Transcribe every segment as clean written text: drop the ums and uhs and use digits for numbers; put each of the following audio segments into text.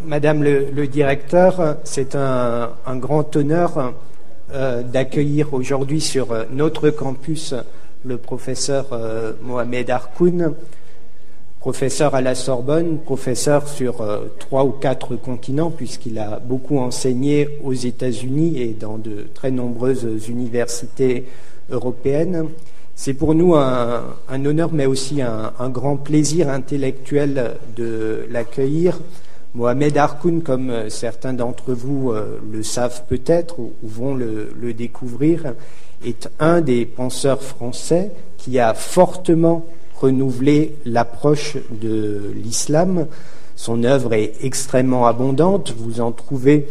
Madame le directeur, c'est un grand honneur d'accueillir aujourd'hui sur notre campus le professeur Mohamed Harkoun, professeur à la Sorbonne, professeur sur 3 ou 4 continents, puisqu'il a beaucoup enseigné aux États-Unis et dans de très nombreuses universités européennes. C'est pour nous un honneur, mais aussi un grand plaisir intellectuel de l'accueillir. Mohamed Harkoun, comme certains d'entre vous le savent peut-être ou vont le découvrir, est un des penseurs français qui a fortement renouvelé l'approche de l'islam. Son œuvre est extrêmement abondante. Vous en trouvez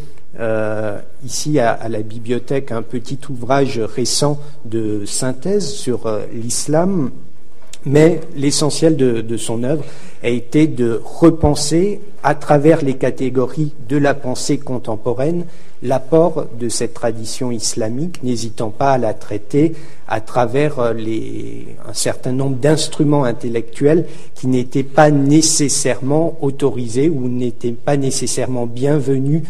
ici à la bibliothèque un petit ouvrage récent de synthèse sur l'islam. Mais l'essentiel de son œuvre a été de repenser, à travers les catégories de la pensée contemporaine, l'apport de cette tradition islamique, n'hésitant pas à la traiter à travers un certain nombre d'instruments intellectuels qui n'étaient pas nécessairement autorisés ou n'étaient pas nécessairement bienvenus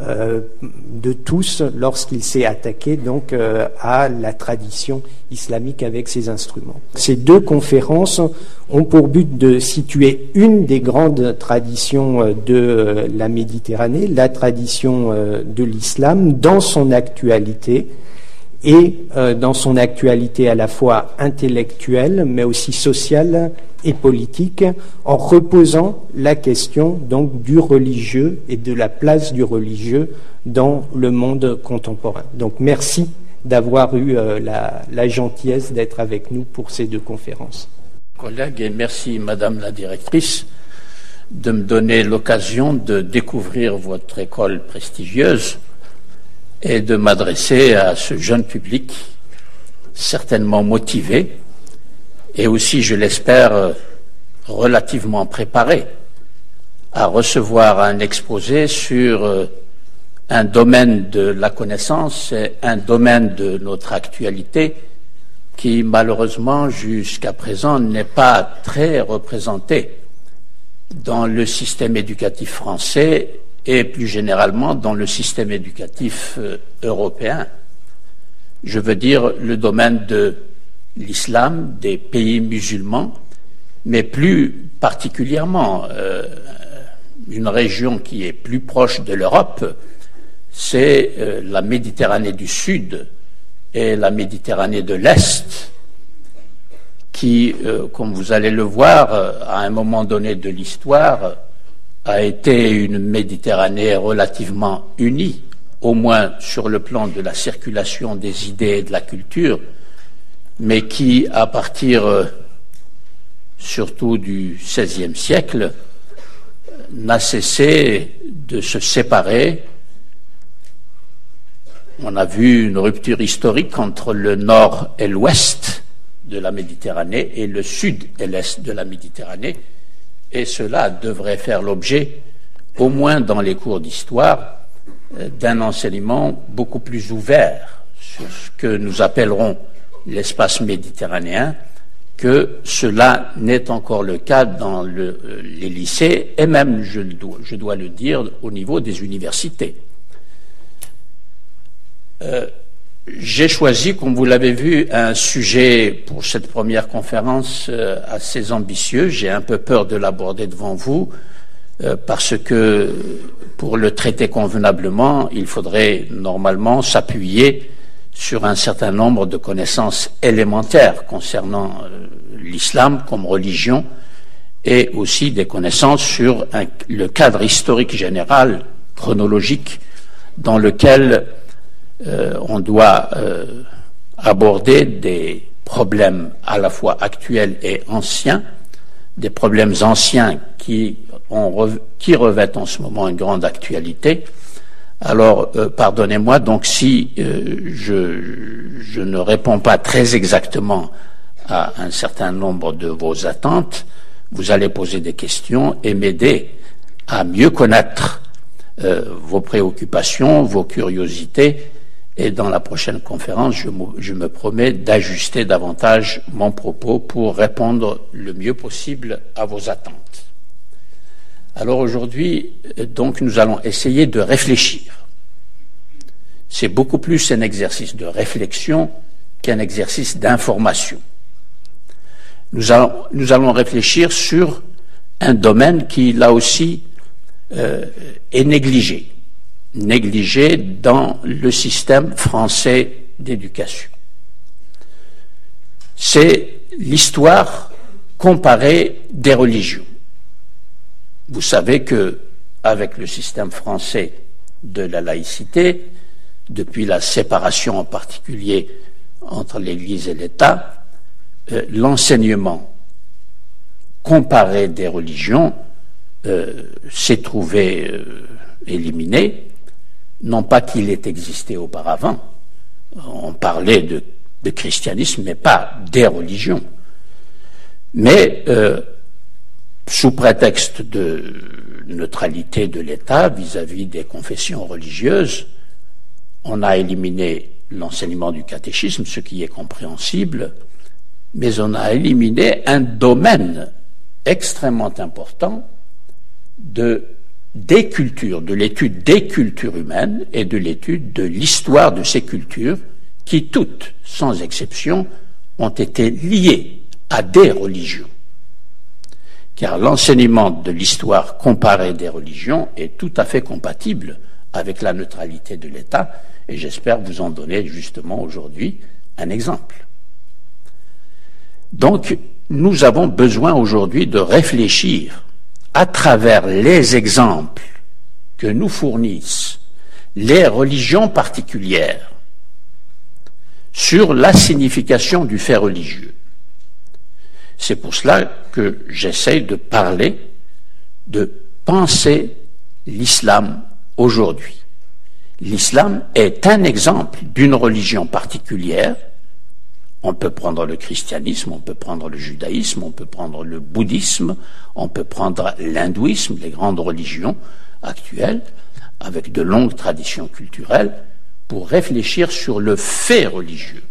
de tous lorsqu'il s'est attaqué donc à la tradition islamique avec ses instruments. Ces 2 conférences ont pour but de situer une des grandes traditions de la Méditerranée, la tradition de l'islam, dans son actualité, et dans son actualité à la fois intellectuelle, mais aussi sociale et politique, en reposant la question donc du religieux et de la place du religieux dans le monde contemporain. Donc merci d'avoir eu la gentillesse d'être avec nous pour ces 2 conférences. Collègues, et merci Madame la directrice de me donner l'occasion de découvrir votre école prestigieuse et de m'adresser à ce jeune public certainement motivé et aussi, je l'espère, relativement préparé à recevoir un exposé sur un domaine de la connaissance et un domaine de notre actualité qui, malheureusement, jusqu'à présent, n'est pas très représenté dans le système éducatif français et plus généralement dans le système éducatif européen. Je veux dire le domaine de l'islam, des pays musulmans, mais plus particulièrement une région qui est plus proche de l'Europe, c'est la Méditerranée du Sud et la Méditerranée de l'Est, qui, comme vous allez le voir, à un moment donné de l'histoire, a été une Méditerranée relativement unie, au moins sur le plan de la circulation des idées et de la culture, mais qui, à partir surtout du XVIe siècle, n'a cessé de se séparer. On a vu une rupture historique entre le nord et l'ouest de la Méditerranée et le sud et l'est de la Méditerranée, et cela devrait faire l'objet, au moins dans les cours d'histoire, d'un enseignement beaucoup plus ouvert sur ce que nous appellerons l'espace méditerranéen, que cela n'est encore le cas dans les lycées et même, je dois le dire, au niveau des universités. J'ai choisi, comme vous l'avez vu, un sujet pour cette première conférence assez ambitieux. J'ai un peu peur de l'aborder devant vous parce que pour le traiter convenablement, il faudrait normalement s'appuyer sur un certain nombre de connaissances élémentaires concernant l'islam comme religion et aussi des connaissances sur le cadre historique général, chronologique, dans lequel on doit aborder des problèmes à la fois actuels et anciens, des problèmes anciens qui revêtent en ce moment une grande actualité. Alors, pardonnez-moi, donc si je ne réponds pas très exactement à un certain nombre de vos attentes, vous allez poser des questions et m'aider à mieux connaître vos préoccupations, vos curiosités, et dans la prochaine conférence, je me promets d'ajuster davantage mon propos pour répondre le mieux possible à vos attentes. Alors aujourd'hui, donc, nous allons essayer de réfléchir. C'est beaucoup plus un exercice de réflexion qu'un exercice d'information. Nous allons réfléchir sur un domaine qui, là aussi, est négligé dans le système français d'éducation. C'est l'histoire comparée des religions. Vous savez que, avec le système français de la laïcité, depuis la séparation en particulier entre l'Église et l'État, l'enseignement comparé des religions s'est trouvé éliminé. Non pas qu'il ait existé auparavant, on parlait de christianisme, mais pas des religions. Mais sous prétexte de neutralité de l'État vis-à-vis des confessions religieuses, on a éliminé l'enseignement du catéchisme, ce qui est compréhensible, mais on a éliminé un domaine extrêmement important des cultures, de l'étude des cultures humaines et de l'étude de l'histoire de ces cultures qui, toutes, sans exception, ont été liées à des religions. Car l'enseignement de l'histoire comparée des religions est tout à fait compatible avec la neutralité de l'État, et j'espère vous en donner justement aujourd'hui un exemple. Donc, nous avons besoin aujourd'hui de réfléchir à travers les exemples que nous fournissent les religions particulières sur la signification du fait religieux. C'est pour cela que j'essaie de parler, de penser l'islam aujourd'hui. L'islam est un exemple d'une religion particulière. On peut prendre le christianisme, on peut prendre le judaïsme, on peut prendre le bouddhisme, on peut prendre l'hindouisme, les grandes religions actuelles, avec de longues traditions culturelles, pour réfléchir sur le fait religieux.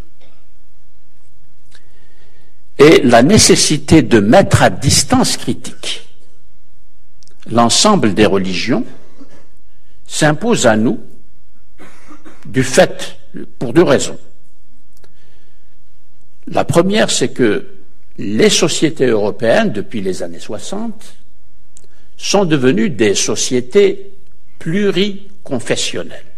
Et la nécessité de mettre à distance critique l'ensemble des religions s'impose à nous pour deux raisons. La première, c'est que les sociétés européennes, depuis les années 60, sont devenues des sociétés pluriconfessionnelles,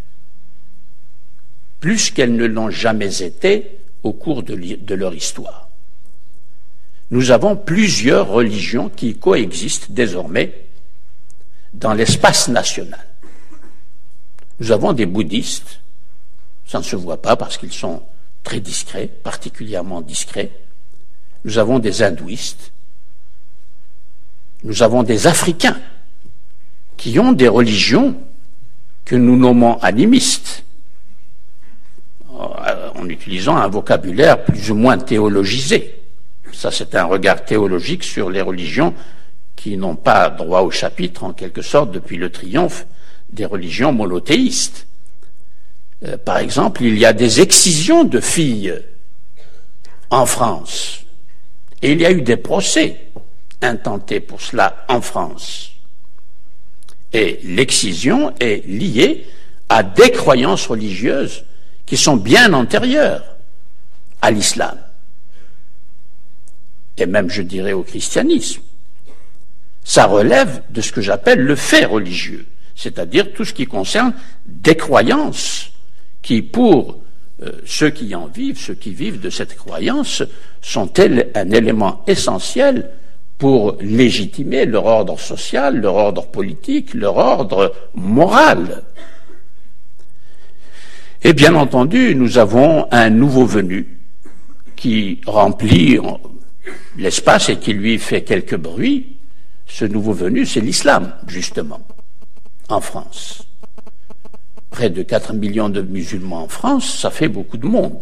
plus qu'elles ne l'ont jamais été au cours de leur histoire. Nous avons plusieurs religions qui coexistent désormais dans l'espace national. Nous avons des bouddhistes, ça ne se voit pas parce qu'ils sont très discrets, particulièrement discrets. Nous avons des hindouistes, nous avons des Africains qui ont des religions que nous nommons animistes, en utilisant un vocabulaire plus ou moins théologisé. Ça, c'est un regard théologique sur les religions qui n'ont pas droit au chapitre, en quelque sorte, depuis le triomphe des religions monothéistes. Par exemple, il y a des excisions de filles en France. Et il y a eu des procès intentés pour cela en France. Et l'excision est liée à des croyances religieuses qui sont bien antérieures à l'islam. Et même, je dirais, au christianisme. Ça relève de ce que j'appelle le fait religieux, c'est-à-dire tout ce qui concerne des croyances qui, pour ceux qui en vivent, ceux qui vivent de cette croyance, sont-elles un élément essentiel pour légitimer leur ordre social, leur ordre politique, leur ordre moral. Et bien entendu, nous avons un nouveau venu qui remplit l'espace et qui lui fait quelque bruit. Ce nouveau venu, c'est l'islam, justement, en France. Près de 4 millions de musulmans en France, ça fait beaucoup de monde.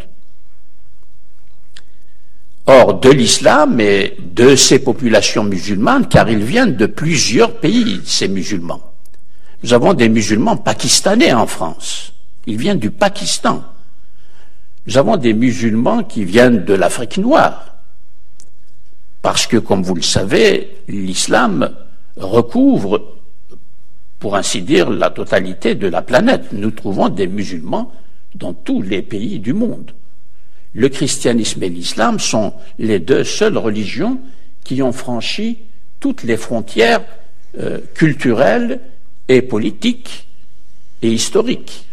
Or, de l'islam et de ces populations musulmanes, car ils viennent de plusieurs pays, ces musulmans. Nous avons des musulmans pakistanais en France. Ils viennent du Pakistan. Nous avons des musulmans qui viennent de l'Afrique noire. Parce que, comme vous le savez, l'islam recouvre pour ainsi dire, la totalité de la planète. Nous trouvons des musulmans dans tous les pays du monde. Le christianisme et l'islam sont les deux seules religions qui ont franchi toutes les frontières culturelles et politiques et historiques.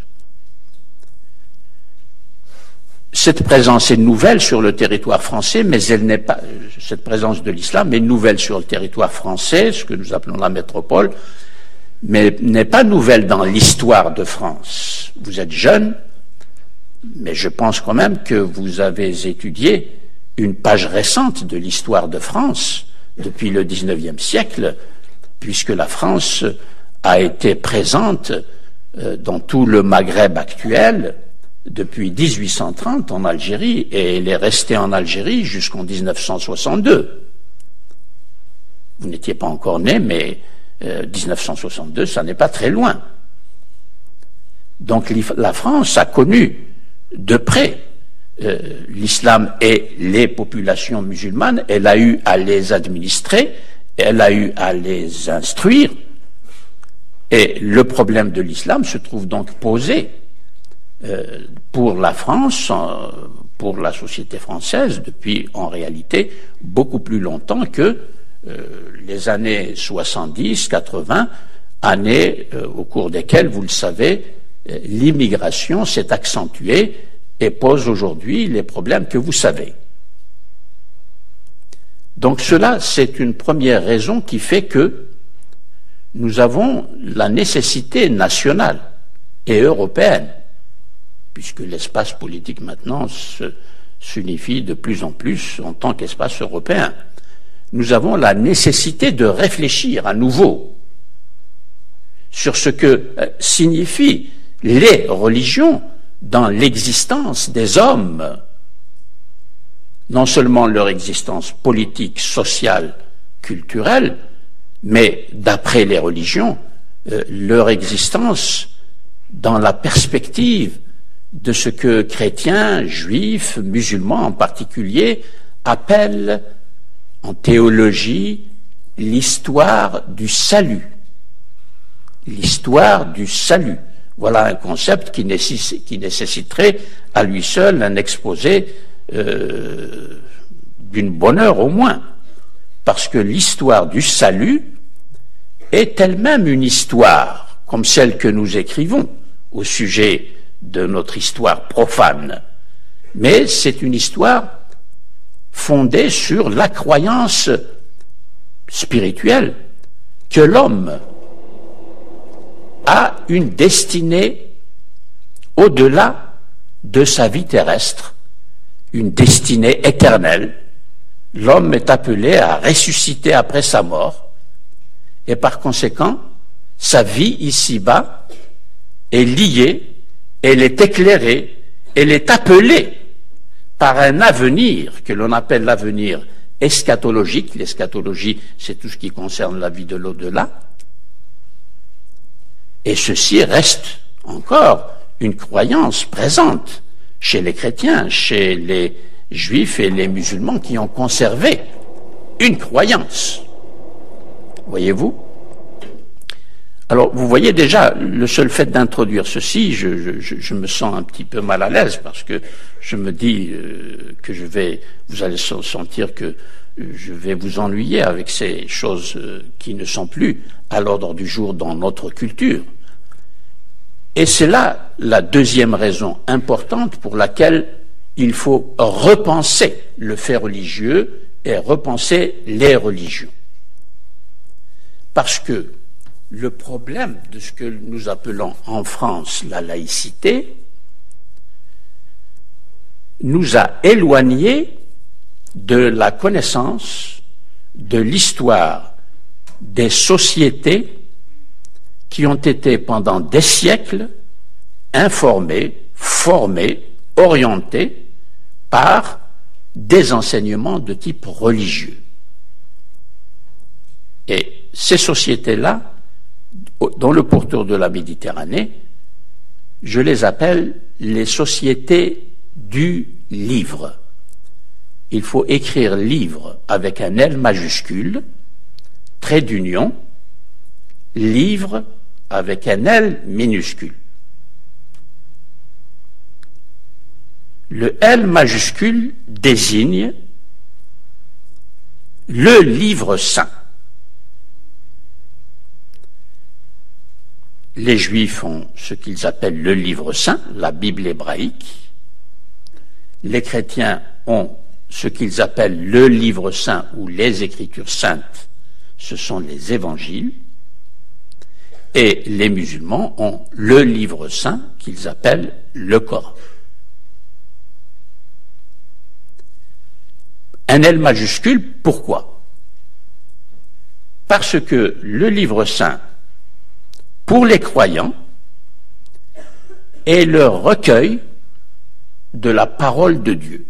Cette présence est nouvelle sur le territoire français, mais elle n'est pas, cette présence de l'islam est nouvelle sur le territoire français, ce que nous appelons la métropole, mais n'est pas nouvelle dans l'histoire de France. Vous êtes jeune, mais je pense quand même que vous avez étudié une page récente de l'histoire de France depuis le XIXe siècle, puisque la France a été présente dans tout le Maghreb actuel depuis 1830 en Algérie, et elle est restée en Algérie jusqu'en 1962. Vous n'étiez pas encore né, mais 1962, ça n'est pas très loin. Donc la France a connu de près l'islam et les populations musulmanes. Elle a eu à les administrer, elle a eu à les instruire, et le problème de l'islam se trouve donc posé pour la France, pour la société française, depuis en réalité beaucoup plus longtemps que les années 70, 80, années au cours desquelles, vous le savez, l'immigration s'est accentuée et pose aujourd'hui les problèmes que vous savez. Donc cela, c'est une première raison qui fait que nous avons la nécessité nationale et européenne, puisque l'espace politique maintenant s'unifie de plus en plus en tant qu'espace européen. Nous avons la nécessité de réfléchir à nouveau sur ce que signifient les religions dans l'existence des hommes, non seulement leur existence politique, sociale, culturelle, mais d'après les religions, leur existence dans la perspective de ce que chrétiens, juifs, musulmans en particulier, appellent en théologie l'histoire du salut. L'histoire du salut. Voilà un concept qui nécessiterait à lui seul un exposé d'une bonne heure au moins. Parce que l'histoire du salut est elle-même une histoire, comme celle que nous écrivons au sujet de notre histoire profane. Mais c'est une histoire fondée sur la croyance spirituelle que l'homme a une destinée au-delà de sa vie terrestre, une destinée éternelle. L'homme est appelé à ressusciter après sa mort, et par conséquent, sa vie ici-bas est liée, elle est éclairée, elle est appelée par un avenir que l'on appelle l'avenir eschatologique. L'eschatologie, c'est tout ce qui concerne la vie de l'au-delà. Et ceci reste encore une croyance présente chez les chrétiens, chez les juifs et les musulmans qui ont conservé une croyance. Voyez-vous? Alors, vous voyez déjà, le seul fait d'introduire ceci, je me sens un petit peu mal à l'aise parce que je me dis que vous allez sentir que je vais vous ennuyer avec ces choses qui ne sont plus à l'ordre du jour dans notre culture. Et c'est là la deuxième raison importante pour laquelle il faut repenser le fait religieux et repenser les religions. Parce que le problème de ce que nous appelons en France la laïcité nous a éloignés de la connaissance de l'histoire des sociétés qui ont été pendant des siècles informées, formées, orientées par des enseignements de type religieux. Et ces sociétés-là, dans le pourtour de la Méditerranée, je les appelle les sociétés du livre. Il faut écrire livre avec un L majuscule, trait d'union, livre avec un L minuscule. Le L majuscule désigne le livre saint. Les Juifs ont ce qu'ils appellent le livre saint, la Bible hébraïque. Les chrétiens ont ce qu'ils appellent le livre saint ou les Écritures saintes, ce sont les évangiles. Et les musulmans ont le livre saint qu'ils appellent le Coran. Un L majuscule, pourquoi? Parce que le livre saint, pour les croyants, est le recueil de la parole de Dieu.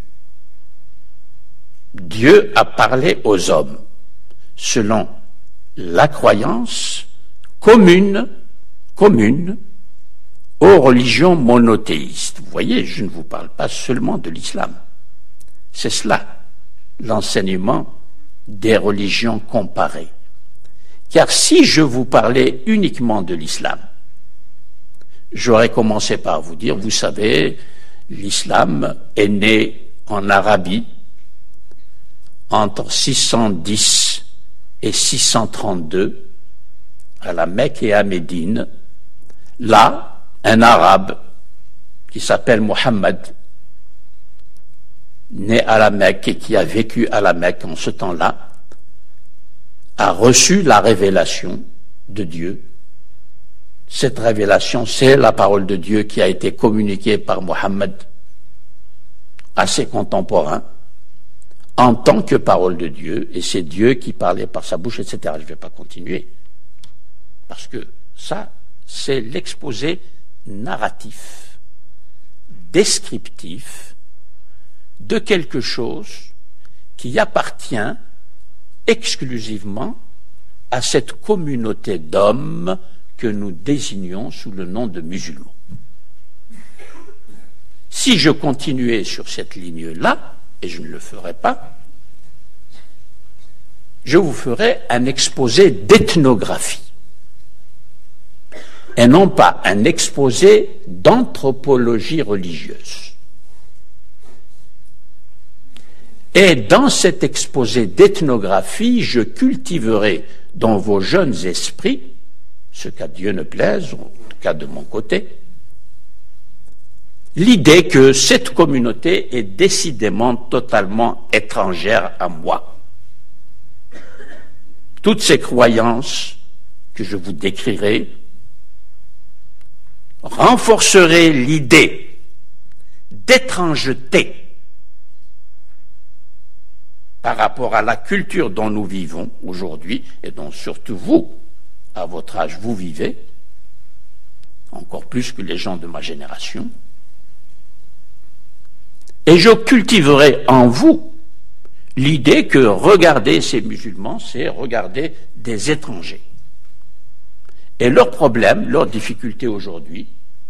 Dieu a parlé aux hommes selon la croyance commune aux religions monothéistes. Vous voyez, je ne vous parle pas seulement de l'islam. C'est cela, l'enseignement des religions comparées. Car si je vous parlais uniquement de l'islam, j'aurais commencé par vous dire, vous savez, l'islam est né en Arabie entre 610 et 632 à la Mecque et à Médine. Là, un Arabe qui s'appelle Mohammed, né à la Mecque et qui a vécu à la Mecque en ce temps-là, a reçu la révélation de Dieu. Cette révélation, c'est la parole de Dieu qui a été communiquée par Mohammed à ses contemporains en tant que parole de Dieu, et c'est Dieu qui parlait par sa bouche, etc. Je ne vais pas continuer, parce que ça, c'est l'exposé narratif, descriptif de quelque chose qui appartient exclusivement à cette communauté d'hommes que nous désignons sous le nom de musulmans. Si je continuais sur cette ligne-là, et je ne le ferai pas, je vous ferai un exposé d'ethnographie, et non pas un exposé d'anthropologie religieuse. Et dans cet exposé d'ethnographie, je cultiverai dans vos jeunes esprits, ce qu'à Dieu ne plaise, en tout cas de mon côté, l'idée que cette communauté est décidément totalement étrangère à moi. Toutes ces croyances que je vous décrirai renforceraient l'idée d'étrangeté par rapport à la culture dont nous vivons aujourd'hui, et dont surtout vous, à votre âge, vous vivez, encore plus que les gens de ma génération, et je cultiverai en vous l'idée que regarder ces musulmans, c'est regarder des étrangers. Et leur problème, leur difficulté aujourd'hui,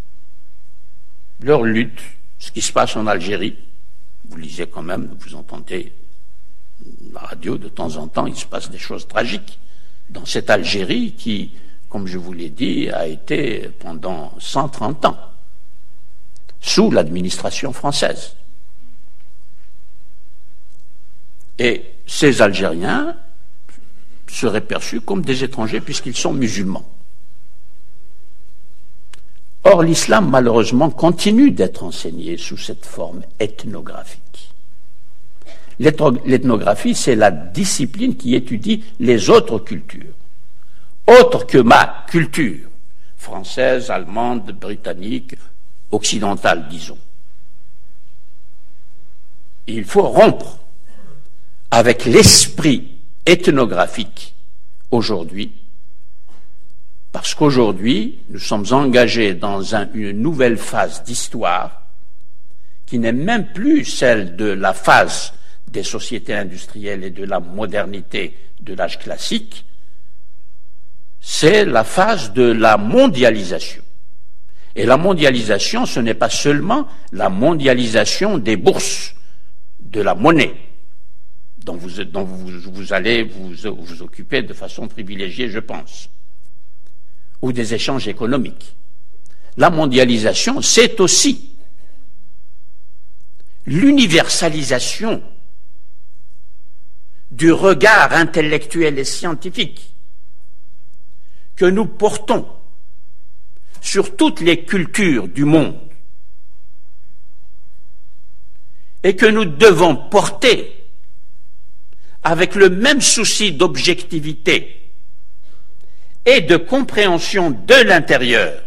leur lutte, ce qui se passe en Algérie, vous lisez quand même, vous entendez la radio, de temps en temps, il se passe des choses tragiques dans cette Algérie qui, comme je vous l'ai dit, a été pendant 130 ans sous l'administration française. Et ces Algériens seraient perçus comme des étrangers puisqu'ils sont musulmans. Or, l'islam, malheureusement, continue d'être enseigné sous cette forme ethnographique. L'ethnographie, c'est la discipline qui étudie les autres cultures, autres que ma culture, française, allemande, britannique, occidentale, disons. Il faut rompre avec l'esprit ethnographique aujourd'hui, parce qu'aujourd'hui, nous sommes engagés dans une nouvelle phase d'histoire qui n'est même plus celle de la phase des sociétés industrielles et de la modernité de l'âge classique, c'est la phase de la mondialisation. Et la mondialisation, ce n'est pas seulement la mondialisation des bourses, de la monnaie, dont vous allez vous occuper de façon privilégiée, je pense. ou des échanges économiques. La mondialisation, c'est aussi l'universalisation du regard intellectuel et scientifique que nous portons sur toutes les cultures du monde et que nous devons porter avec le même souci d'objectivité et de compréhension de l'intérieur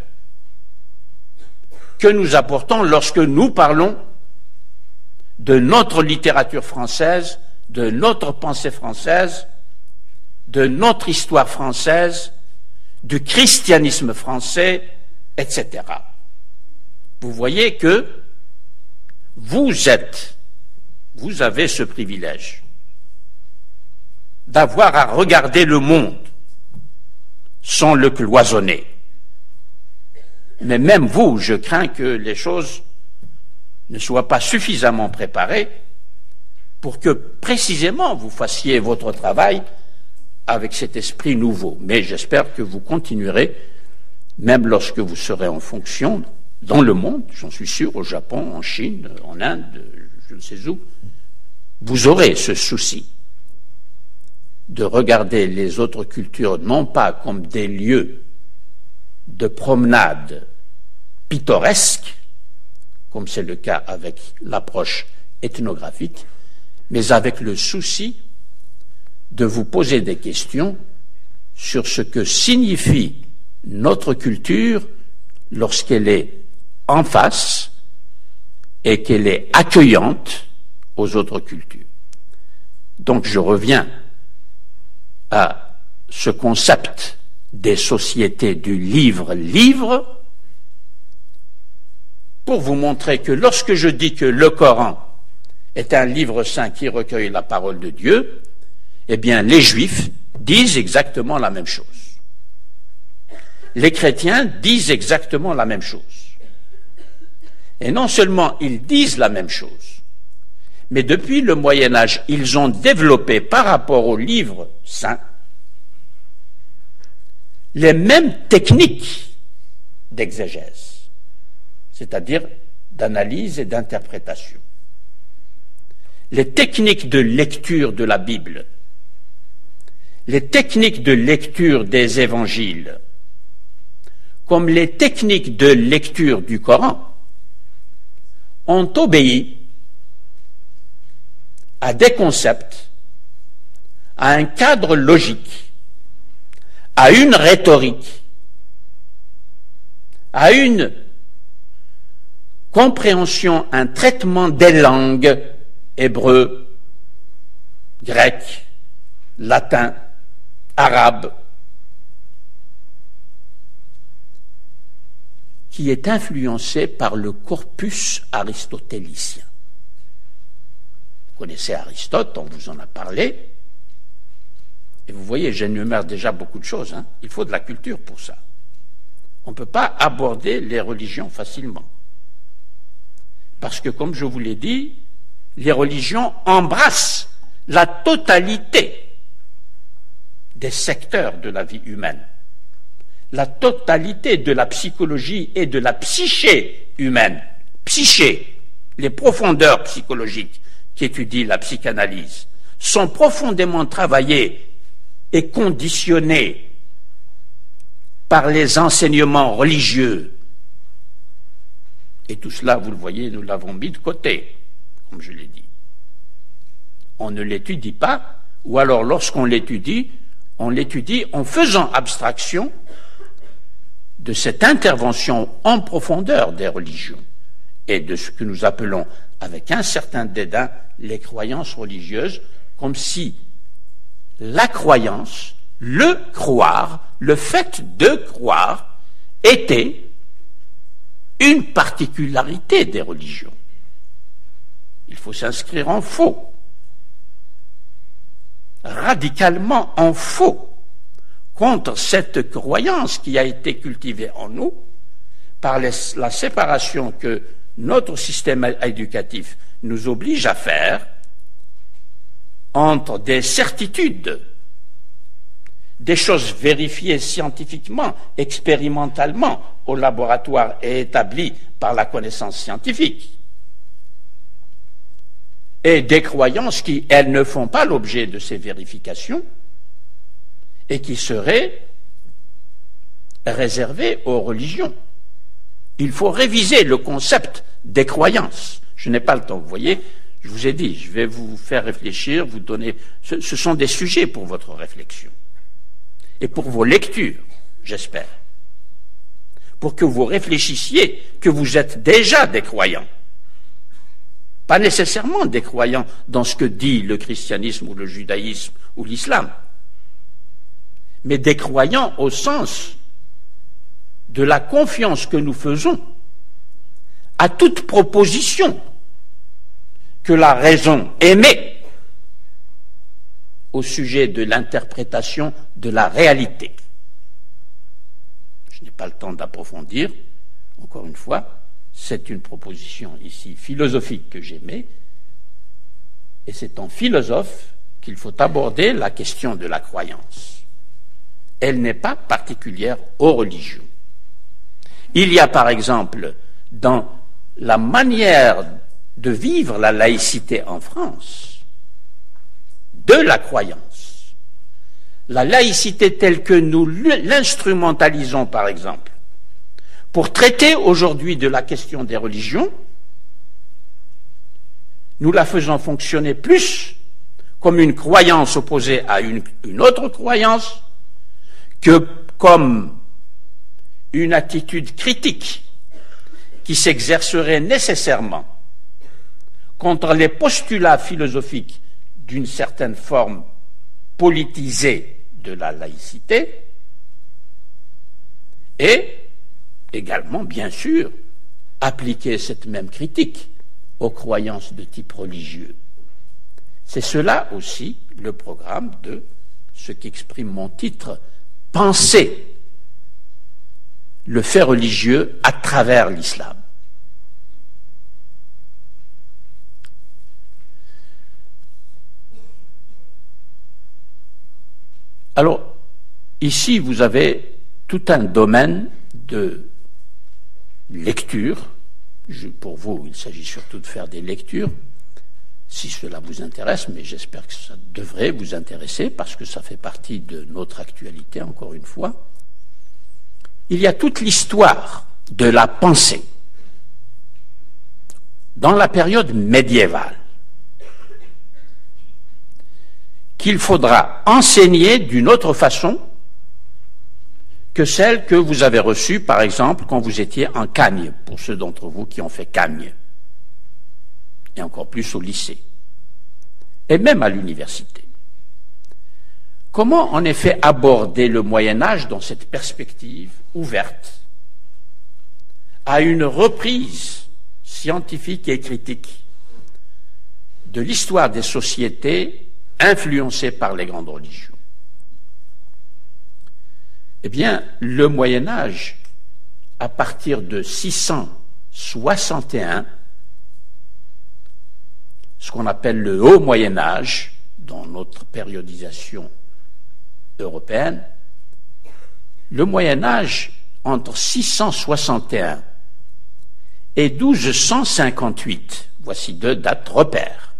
que nous apportons lorsque nous parlons de notre littérature française, de notre pensée française, de notre histoire française, du christianisme français, etc. Vous voyez que vous avez ce privilège d'avoir à regarder le monde sans le cloisonner. Mais même vous, je crains que les choses ne soient pas suffisamment préparées pour que précisément vous fassiez votre travail avec cet esprit nouveau. Mais j'espère que vous continuerez, même lorsque vous serez en fonction dans le monde, j'en suis sûr, au Japon, en Chine, en Inde, je ne sais où, vous aurez ce souci de regarder les autres cultures non pas comme des lieux de promenade pittoresques, comme c'est le cas avec l'approche ethnographique, mais avec le souci de vous poser des questions sur ce que signifie notre culture lorsqu'elle est en face et qu'elle est accueillante aux autres cultures. Donc je reviens à ce concept des sociétés du livre pour vous montrer que lorsque je dis que le Coran est un livre saint qui recueille la parole de Dieu, eh bien les Juifs disent exactement la même chose. Les chrétiens disent exactement la même chose. Et non seulement ils disent la même chose, mais depuis le Moyen-Âge, ils ont développé par rapport au livre saint les mêmes techniques d'exégèse, c'est-à-dire d'analyse et d'interprétation. Les techniques de lecture de la Bible, les techniques de lecture des évangiles, comme les techniques de lecture du Coran, ont obéi à des concepts, à un cadre logique, à une rhétorique, à une compréhension, un traitement des langues, hébreu, grec, latin, arabe, qui est influencé par le corpus aristotélicien. Vous connaissez Aristote, on vous en a parlé, et vous voyez, j'énumère déjà beaucoup de choses, hein. Il faut de la culture pour ça. On ne peut pas aborder les religions facilement. Parce que, comme je vous l'ai dit, les religions embrassent la totalité des secteurs de la vie humaine, la totalité de la psychologie et de la psyché humaine. Psyché, les profondeurs psychologiques qui étudient la psychanalyse, sont profondément travaillées et conditionnées par les enseignements religieux. Et tout cela, vous le voyez, nous l'avons mis de côté, comme je l'ai dit. On ne l'étudie pas, ou alors lorsqu'on l'étudie, on l'étudie en faisant abstraction de cette intervention en profondeur des religions et de ce que nous appelons, avec un certain dédain, les croyances religieuses, comme si la croyance, le croire, le fait de croire, était une particularité des religions. Il faut s'inscrire en faux, radicalement en faux, contre cette croyance qui a été cultivée en nous par la séparation que notre système éducatif nous oblige à faire entre des certitudes des choses vérifiées scientifiquement, expérimentalement, au laboratoire et établies par la connaissance scientifique, et des croyances qui, elles, ne font pas l'objet de ces vérifications et qui seraient réservées aux religions. Il faut réviser le concept des croyances. Je n'ai pas le temps, vous voyez, je vous ai dit, je vais vous faire réfléchir, vous donner... Ce sont des sujets pour votre réflexion et pour vos lectures, j'espère, pour que vous réfléchissiez que vous êtes déjà des croyants. Pas nécessairement des croyants dans ce que dit le christianisme ou le judaïsme ou l'islam, mais des croyants au sens de la confiance que nous faisons à toute proposition que la raison émet au sujet de l'interprétation de la réalité. Je n'ai pas le temps d'approfondir, encore une fois, c'est une proposition ici philosophique que j'émets, et c'est en philosophe qu'il faut aborder la question de la croyance. Elle n'est pas particulière aux religions. Il y a par exemple dans la manière de vivre la laïcité en France de la croyance. La laïcité telle que nous l'instrumentalisons par exemple pour traiter aujourd'hui de la question des religions, nous la faisons fonctionner plus comme une croyance opposée à une autre croyance que comme une attitude critique qui s'exercerait nécessairement contre les postulats philosophiques d'une certaine forme politisée de la laïcité et également, bien sûr, appliquer cette même critique aux croyances de type religieux. C'est cela aussi le programme de ce qu'exprime mon titre, Penser le fait religieux à travers l'islam. Alors, ici, vous avez tout un domaine de lecture. Pour vous, il s'agit surtout de faire des lectures, si cela vous intéresse, mais j'espère que ça devrait vous intéresser, parce que ça fait partie de notre actualité, encore une fois. Il y a toute l'histoire de la pensée dans la période médiévale qu'il faudra enseigner d'une autre façon que celle que vous avez reçue, par exemple, quand vous étiez en Cagne, pour ceux d'entre vous qui ont fait Cagne, et encore plus au lycée, et même à l'université. Comment, en effet, aborder le Moyen-Âge dans cette perspective ouverte à une reprise scientifique et critique de l'histoire des sociétés influencées par les grandes religions? Eh bien, le Moyen-Âge, à partir de 661, ce qu'on appelle le Haut Moyen-Âge, dans notre périodisation européenne, le Moyen-Âge, entre 661 et 1258, voici deux dates repères.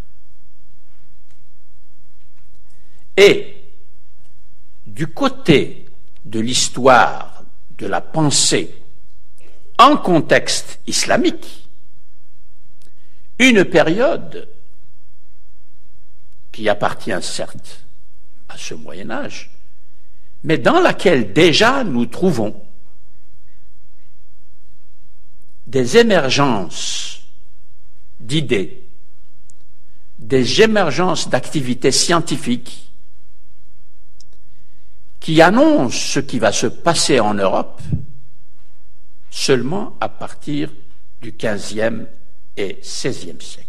Et du côté de l'histoire de la pensée en contexte islamique, une période qui appartient certes à ce Moyen-Âge, mais dans laquelle déjà nous trouvons des émergences d'idées, des émergences d'activités scientifiques qui annoncent ce qui va se passer en Europe seulement à partir du XVe et XVIe siècle.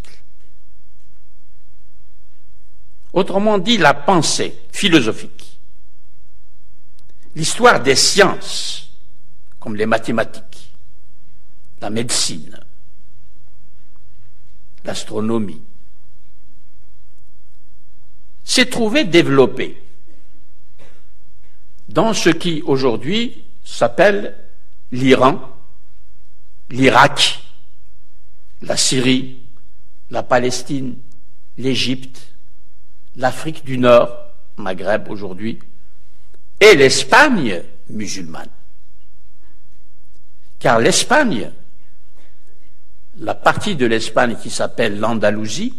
Autrement dit, la pensée philosophique, l'histoire des sciences, comme les mathématiques, la médecine, l'astronomie, s'est trouvée développée dans ce qui aujourd'hui s'appelle l'Iran, l'Irak, la Syrie, la Palestine, l'Égypte, l'Afrique du Nord, Maghreb aujourd'hui, et l'Espagne musulmane. Car l'Espagne, la partie de l'Espagne qui s'appelle l'Andalousie,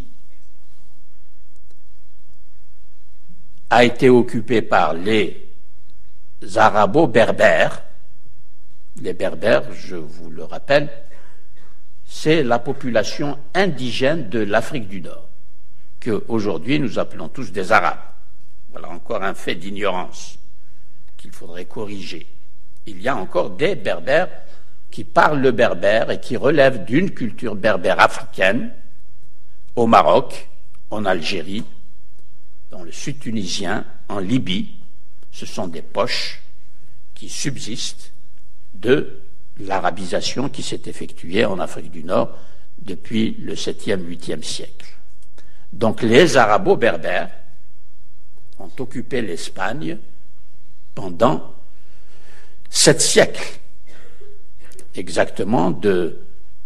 a été occupée par les arabo-berbères. Les berbères, je vous le rappelle, c'est la population indigène de l'Afrique du Nord, qu'aujourd'hui nous appelons tous des Arabes. Voilà encore un fait d'ignorance qu'il faudrait corriger. Il y a encore des berbères qui parlent le berbère et qui relèvent d'une culture berbère africaine au Maroc, en Algérie, dans le sud tunisien, en Libye. Ce sont des poches qui subsistent de l'arabisation qui s'est effectuée en Afrique du Nord depuis le 7e, 8e siècle. Donc les arabo-berbères ont occupé l'Espagne pendant 7 siècles, exactement de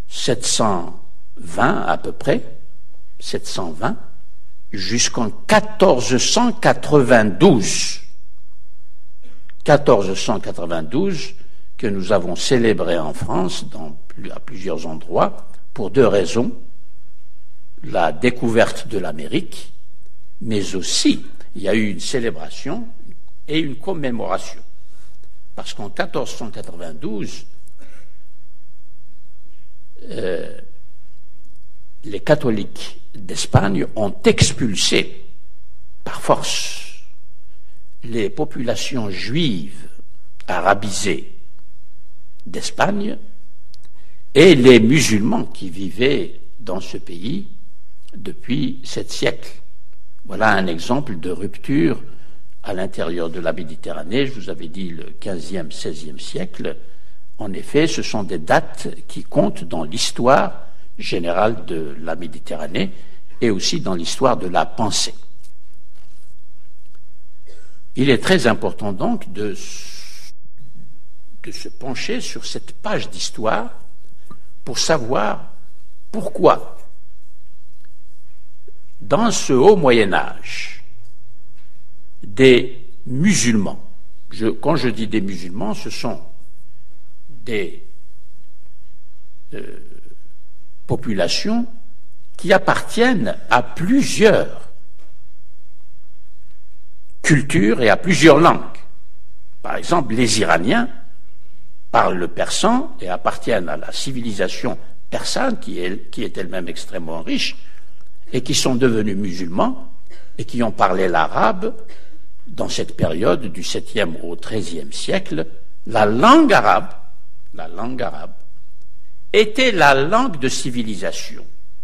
720 à peu près, 720, jusqu'en 1492. 1492, que nous avons célébré en France à plusieurs endroits, pour 2 raisons. La découverte de l'Amérique, mais aussi il y a eu une célébration et une commémoration. Parce qu'en 1492, les catholiques d'Espagne ont expulsé par force les populations juives arabisées d'Espagne et les musulmans qui vivaient dans ce pays depuis 7 siècles. Voilà un exemple de rupture à l'intérieur de la Méditerranée. Je vous avais dit le 15e, 16e siècle. En effet, ce sont des dates qui comptent dans l'histoire générale de la Méditerranée et aussi dans l'histoire de la pensée. Il est très important donc de se pencher sur cette page d'histoire pour savoir pourquoi, dans ce haut Moyen-Âge, des musulmans, quand je dis des musulmans, ce sont des populations qui appartiennent à plusieurs cultures et à plusieurs langues. Par exemple, les Iraniens parlent le persan et appartiennent à la civilisation persane qui est elle-même extrêmement riche et qui sont devenus musulmans et qui ont parlé l'arabe dans cette période du 7e au 13e siècle. La langue arabe était la langue de civilisation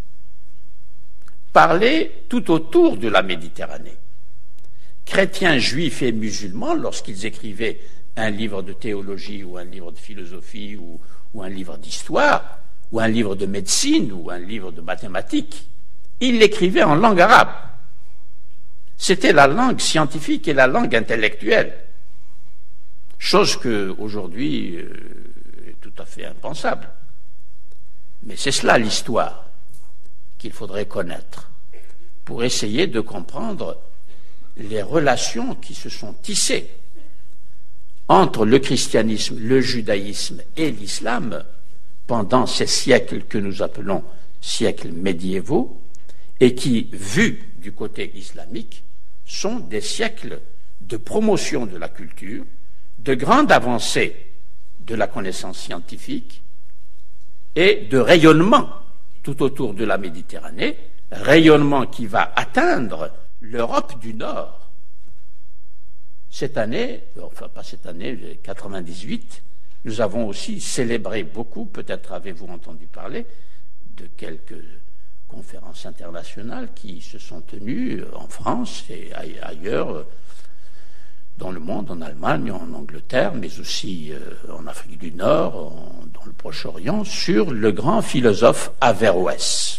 parlée tout autour de la Méditerranée. Chrétiens, juifs et musulmans, lorsqu'ils écrivaient un livre de théologie ou un livre de philosophie ou un livre d'histoire ou un livre de médecine ou un livre de mathématiques, ils l'écrivaient en langue arabe. C'était la langue scientifique et la langue intellectuelle, chose qu'aujourd'hui est tout à fait impensable. Mais c'est cela l'histoire qu'il faudrait connaître pour essayer de comprendre les relations qui se sont tissées entre le christianisme, le judaïsme et l'islam pendant ces siècles que nous appelons siècles médiévaux et qui, vus du côté islamique, sont des siècles de promotion de la culture, de grande avancée de la connaissance scientifique et de rayonnement tout autour de la Méditerranée, rayonnement qui va atteindre l'Europe du Nord. Cette année, enfin pas cette année, 98, nous avons aussi célébré beaucoup, peut-être avez-vous entendu parler, de quelques conférences internationales qui se sont tenues en France et ailleurs dans le monde, en Allemagne, en Angleterre, mais aussi en Afrique du Nord, dans le Proche-Orient, sur le grand philosophe Averroès.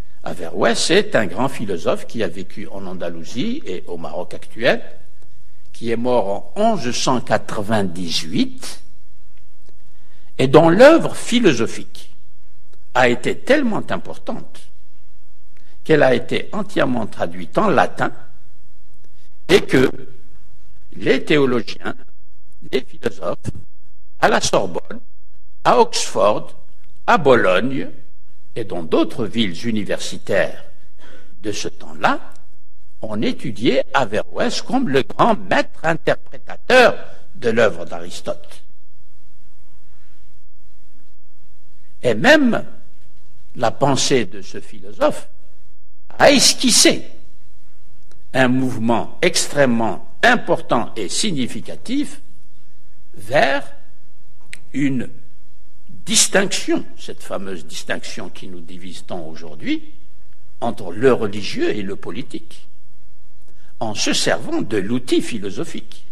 Averroès est un grand philosophe qui a vécu en Andalousie et au Maroc actuel, qui est mort en 1198, et dont l'œuvre philosophique a été tellement importante qu'elle a été entièrement traduite en latin et que les théologiens, les philosophes, à la Sorbonne, à Oxford, à Bologne et dans d'autres villes universitaires de ce temps-là, ont étudié Averroès comme le grand maître interprétateur de l'œuvre d'Aristote. Et même la pensée de ce philosophe a esquissé un mouvement extrêmement important et significatif vers une distinction, cette fameuse distinction qui nous divise tant aujourd'hui, entre le religieux et le politique, en se servant de l'outil philosophique.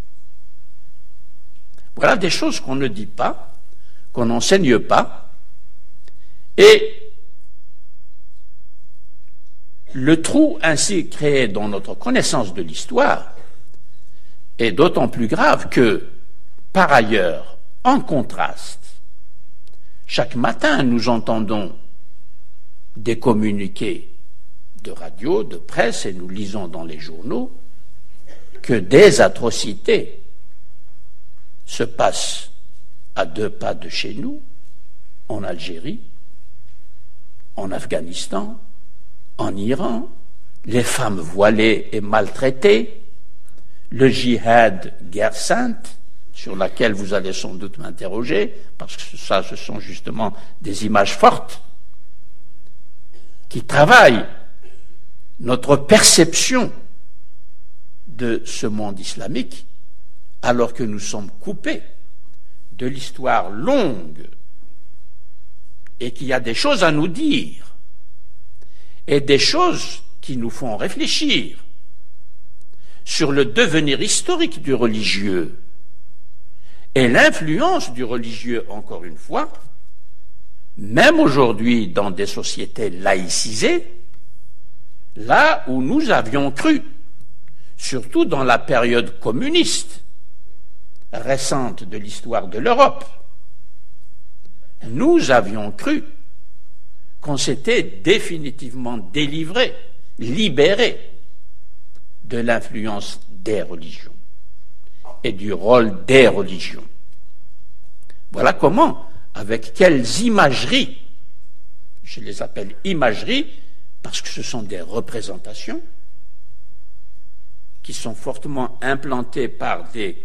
Voilà des choses qu'on ne dit pas, qu'on n'enseigne pas, et le trou ainsi créé dans notre connaissance de l'histoire est d'autant plus grave que, par ailleurs, en contraste, chaque matin nous entendons des communiqués de radio, de presse, et nous lisons dans les journaux que des atrocités se passent à 2 pas de chez nous, en Algérie, en Afghanistan, en Iran, les femmes voilées et maltraitées, le djihad, guerre sainte, sur laquelle vous allez sans doute m'interroger, parce que ça, ce sont justement des images fortes qui travaillent notre perception de ce monde islamique, alors que nous sommes coupés de l'histoire longue et qu'il y a des choses à nous dire et des choses qui nous font réfléchir sur le devenir historique du religieux et l'influence du religieux, encore une fois, même aujourd'hui dans des sociétés laïcisées, là où nous avions cru, surtout dans la période communiste récente de l'histoire de l'Europe, nous avions cru qu'on s'était définitivement délivré, libéré de l'influence des religions et du rôle des religions. Voilà comment, avec quelles imageries, je les appelle imageries parce que ce sont des représentations qui sont fortement implantées par des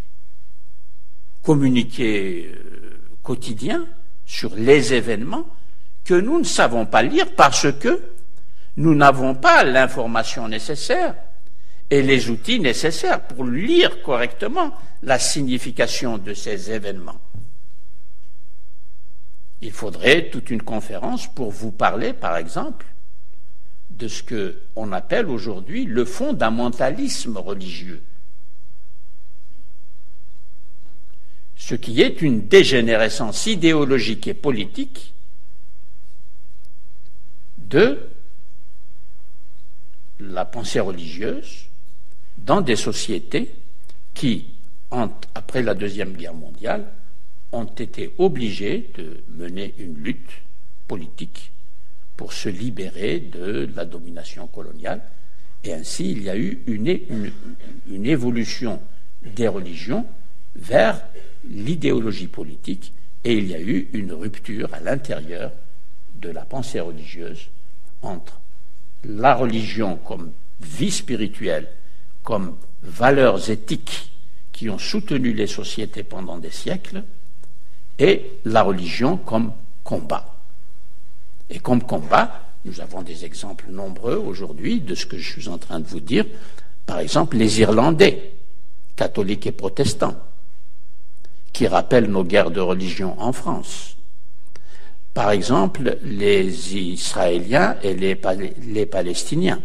communiqués quotidiens sur les événements que nous ne savons pas lire parce que nous n'avons pas l'information nécessaire et les outils nécessaires pour lire correctement la signification de ces événements. Il faudrait toute une conférence pour vous parler, par exemple, de ce qu'on appelle aujourd'hui le fondamentalisme religieux, ce qui est une dégénérescence idéologique et politique de la pensée religieuse dans des sociétés qui, après la Deuxième Guerre mondiale, ont été obligées de mener une lutte politique pour se libérer de la domination coloniale. Et ainsi, il y a eu une évolution des religions vers l'idéologie politique et il y a eu une rupture à l'intérieur de la pensée religieuse entre la religion comme vie spirituelle, comme valeurs éthiques qui ont soutenu les sociétés pendant des siècles, et la religion comme combat. Et comme combat, nous avons des exemples nombreux aujourd'hui de ce que je suis en train de vous dire. Par exemple, les Irlandais, catholiques et protestants, qui rappellent nos guerres de religion en France. Par exemple, les Israéliens et les Palestiniens.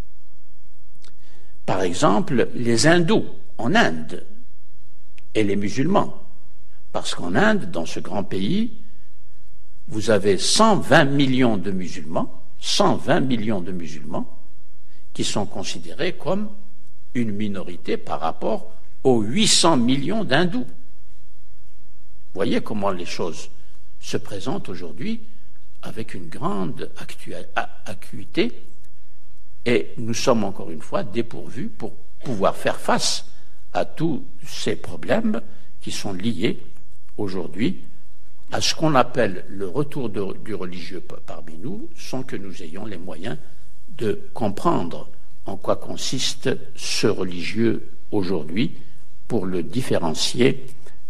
Par exemple, les hindous en Inde et les musulmans. Parce qu'en Inde, dans ce grand pays, vous avez 120 millions de musulmans, 120 millions de musulmans, qui sont considérés comme une minorité par rapport aux 800 millions d'hindous. Voyez comment les choses se présentent aujourd'hui avec une grande acuité, et nous sommes encore une fois dépourvus pour pouvoir faire face à tous ces problèmes qui sont liés aujourd'hui à ce qu'on appelle le retour du religieux parmi nous, sans que nous ayons les moyens de comprendre en quoi consiste ce religieux aujourd'hui pour le différencier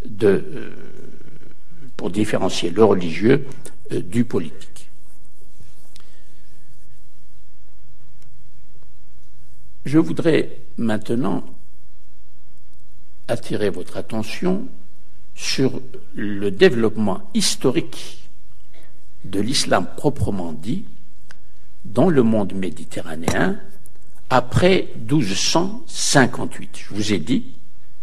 pour différencier le religieux du politique. Je voudrais maintenant attirer votre attention sur le développement historique de l'islam proprement dit dans le monde méditerranéen après 1258. Je vous ai dit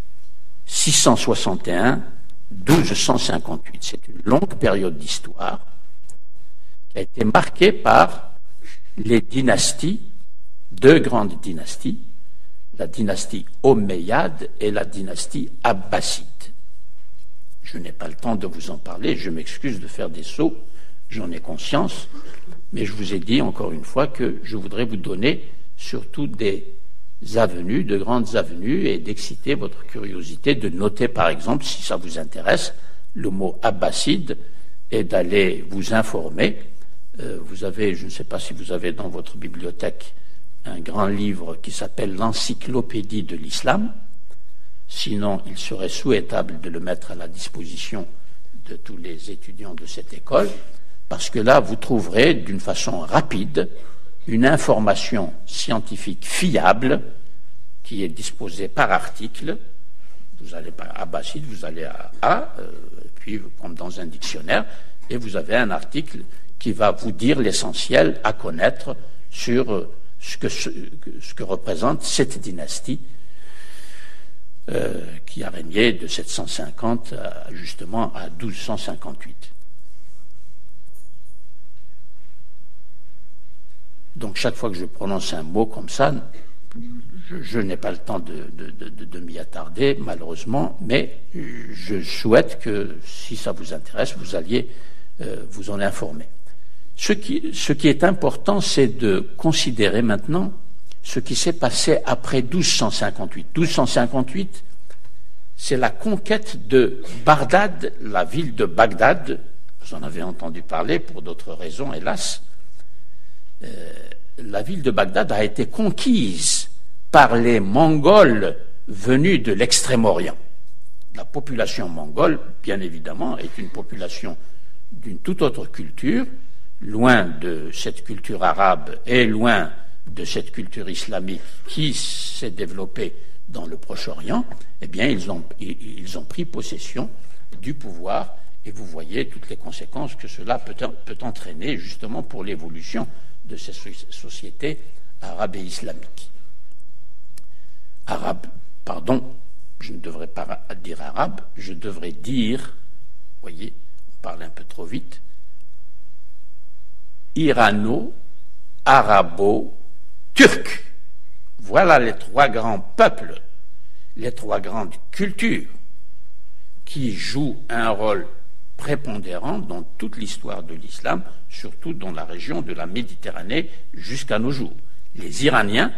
661, 1258. C'est une longue période d'histoire qui a été marquée par les dynasties, deux grandes dynasties, la dynastie omeyyade et la dynastie abbasside. Je n'ai pas le temps de vous en parler, je m'excuse de faire des sauts, j'en ai conscience, mais je vous ai dit encore une fois que je voudrais vous donner surtout des avenues, de grandes avenues, et d'exciter votre curiosité, de noter par exemple, si ça vous intéresse, le mot abbasside, et d'aller vous informer. Vous avez, je ne sais pas si vous avez dans votre bibliothèque un grand livre qui s'appelle l'Encyclopédie de l'Islam. Sinon, il serait souhaitable de le mettre à la disposition de tous les étudiants de cette école, parce que là, vous trouverez d'une façon rapide une information scientifique fiable qui est disposée par article. Vous allez par abbasside, vous allez à A, puis vous prenez dans un dictionnaire, et vous avez un article qui va vous dire l'essentiel à connaître sur ce que représente cette dynastie qui a régné de 750 justement à 1258. Donc chaque fois que je prononce un mot comme ça, je n'ai pas le temps de m'y attarder, malheureusement, mais je souhaite que, si ça vous intéresse, vous alliez vous en informer. Ce qui est important, c'est de considérer maintenant ce qui s'est passé après 1258. 1258, c'est la conquête de Bagdad, la ville de Bagdad. Vous en avez entendu parler pour d'autres raisons, hélas. La ville de Bagdad a été conquise par les Mongols venus de l'Extrême-Orient. La population mongole, bien évidemment, est une population d'une toute autre culture, loin de cette culture arabe et loin de cette culture islamique qui s'est développée dans le Proche-Orient. Eh bien, ils ont pris possession du pouvoir, et vous voyez toutes les conséquences que cela peut entraîner justement pour l'évolution de ces sociétés arabes et islamiques. Je ne devrais pas dire arabe, je devrais dire, voyez, on parle un peu trop vite, irano-arabo-turc. Voilà les trois grands peuples, les trois grandes cultures qui jouent un rôle prépondérant dans toute l'histoire de l'islam, surtout dans la région de la Méditerranée jusqu'à nos jours. Les Iraniens,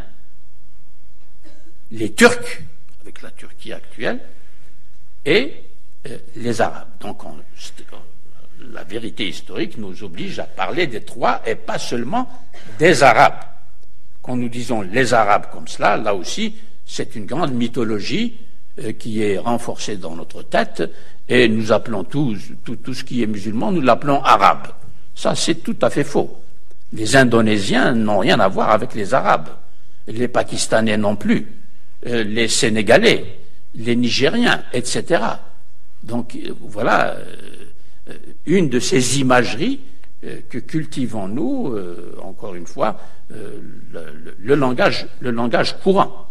les Turcs, avec la Turquie actuelle, et les Arabes. Donc la vérité historique nous oblige à parler des trois et pas seulement des Arabes. Quand nous disons les Arabes comme cela, là aussi, c'est une grande mythologie qui est renforcée dans notre tête, et nous appelons tout ce qui est musulman, nous l'appelons arabe. Ça, c'est tout à fait faux. Les Indonésiens n'ont rien à voir avec les Arabes, les Pakistanais non plus, les Sénégalais, les Nigériens, etc. Donc voilà une de ces imageries que cultivons nous, encore une fois, le langage courant.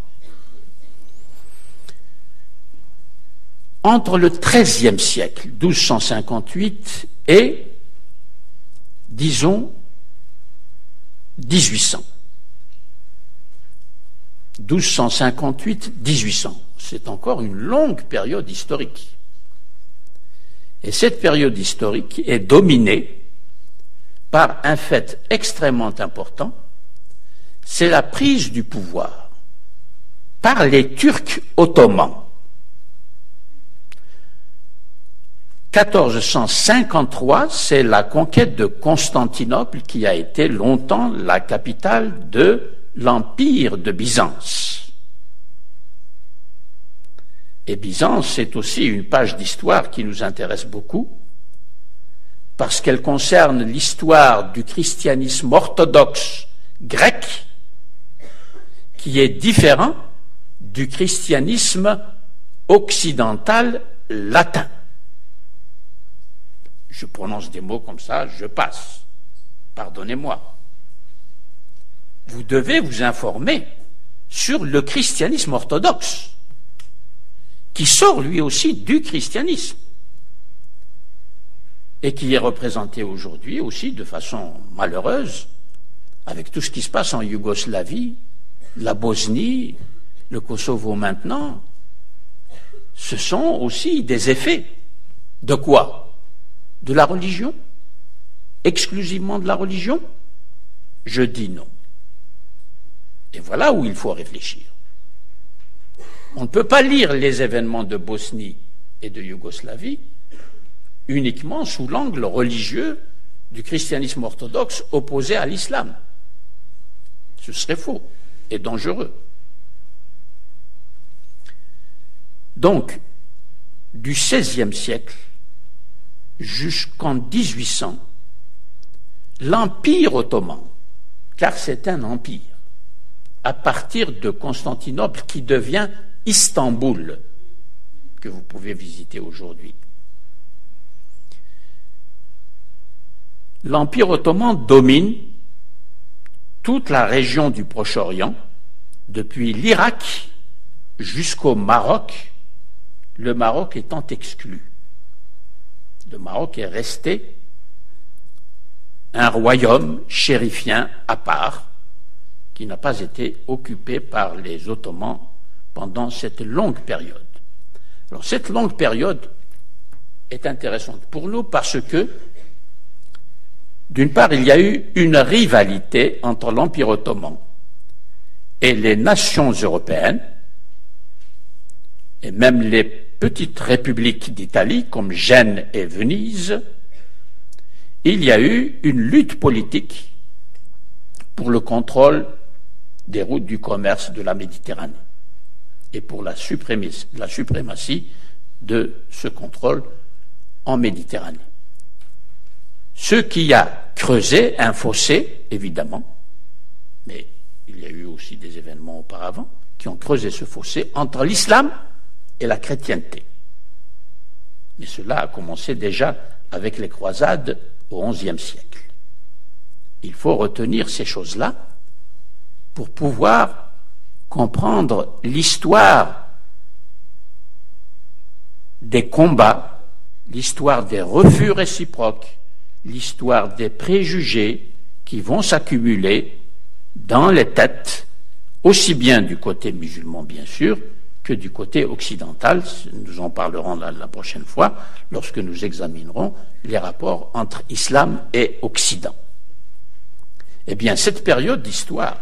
Entre le XIIIe siècle, 1258, et, disons, 1800. 1258-1800. C'est encore une longue période historique. Et cette période historique est dominée par un fait extrêmement important, c'est la prise du pouvoir par les Turcs ottomans. 1453, c'est la conquête de Constantinople qui a été longtemps la capitale de l'Empire de Byzance. Et Byzance, c'est aussi une page d'histoire qui nous intéresse beaucoup, parce qu'elle concerne l'histoire du christianisme orthodoxe grec, qui est différent du christianisme occidental latin. Je prononce des mots comme ça, je passe. Pardonnez-moi. Vous devez vous informer sur le christianisme orthodoxe, qui sort lui aussi du christianisme, et qui est représenté aujourd'hui aussi de façon malheureuse, avec tout ce qui se passe en Yougoslavie, la Bosnie, le Kosovo maintenant. Ce sont aussi des effets de quoi ? De la religion? Exclusivement de la religion? Je dis non. Et voilà où il faut réfléchir. On ne peut pas lire les événements de Bosnie et de Yougoslavie uniquement sous l'angle religieux du christianisme orthodoxe opposé à l'islam. Ce serait faux et dangereux. Donc, du XVIe siècle jusqu'en 1800, l'Empire ottoman, car c'est un empire, à partir de Constantinople qui devient Istanbul, que vous pouvez visiter aujourd'hui. L'Empire ottoman domine toute la région du Proche-Orient, depuis l'Irak jusqu'au Maroc, le Maroc étant exclu. Le Maroc est resté un royaume chérifien à part, qui n'a pas été occupé par les Ottomans pendant cette longue période. Alors cette longue période est intéressante pour nous parce que, d'une part, il y a eu une rivalité entre l'Empire ottoman et les nations européennes, et même les petites républiques d'Italie, comme Gênes et Venise. Il y a eu une lutte politique pour le contrôle des routes du commerce de la Méditerranée et pour la suprématie de ce contrôle en Méditerranée. Ce qui a creusé un fossé, évidemment, mais il y a eu aussi des événements auparavant qui ont creusé ce fossé entre l'islam et la chrétienté. Mais cela a commencé déjà avec les croisades au XIe siècle. Il faut retenir ces choses-là pour pouvoir comprendre l'histoire des combats, l'histoire des refus réciproques, l'histoire des préjugés qui vont s'accumuler dans les têtes, aussi bien du côté musulman, bien sûr, que du côté occidental. Nous en parlerons la prochaine fois, lorsque nous examinerons les rapports entre islam et Occident. Eh bien, cette période d'histoire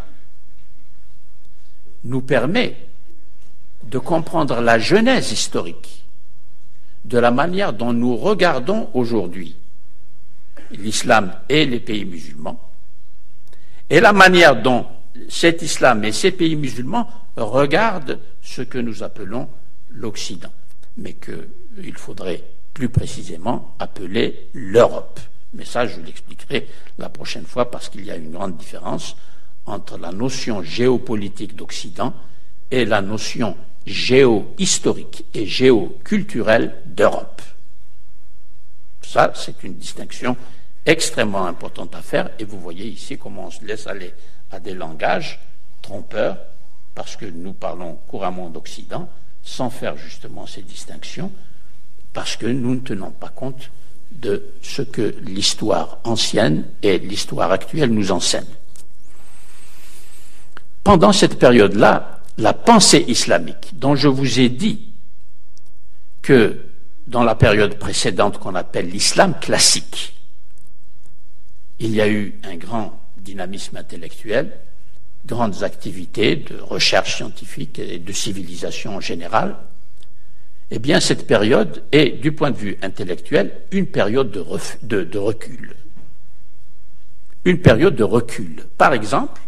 nous permet de comprendre la genèse historique de la manière dont nous regardons aujourd'hui l'islam et les pays musulmans, et la manière dont cet islam et ces pays musulmans regardent ce que nous appelons l'Occident, mais qu'il faudrait plus précisément appeler l'Europe. Mais ça, je l'expliquerai la prochaine fois, parce qu'il y a une grande différence entre la notion géopolitique d'Occident et la notion géohistorique et géoculturelle d'Europe. Ça, c'est une distinction extrêmement importante à faire, et vous voyez ici comment on se laisse aller à des langages trompeurs, parce que nous parlons couramment d'Occident, sans faire justement ces distinctions, parce que nous ne tenons pas compte de ce que l'histoire ancienne et l'histoire actuelle nous enseignent. Pendant cette période-là, la pensée islamique, dont je vous ai dit que dans la période précédente qu'on appelle l'islam classique, il y a eu un grand dynamisme intellectuel, grandes activités de recherche scientifique et de civilisation en général, eh bien cette période est, du point de vue intellectuel, une période de recul. Une période de recul. Par exemple,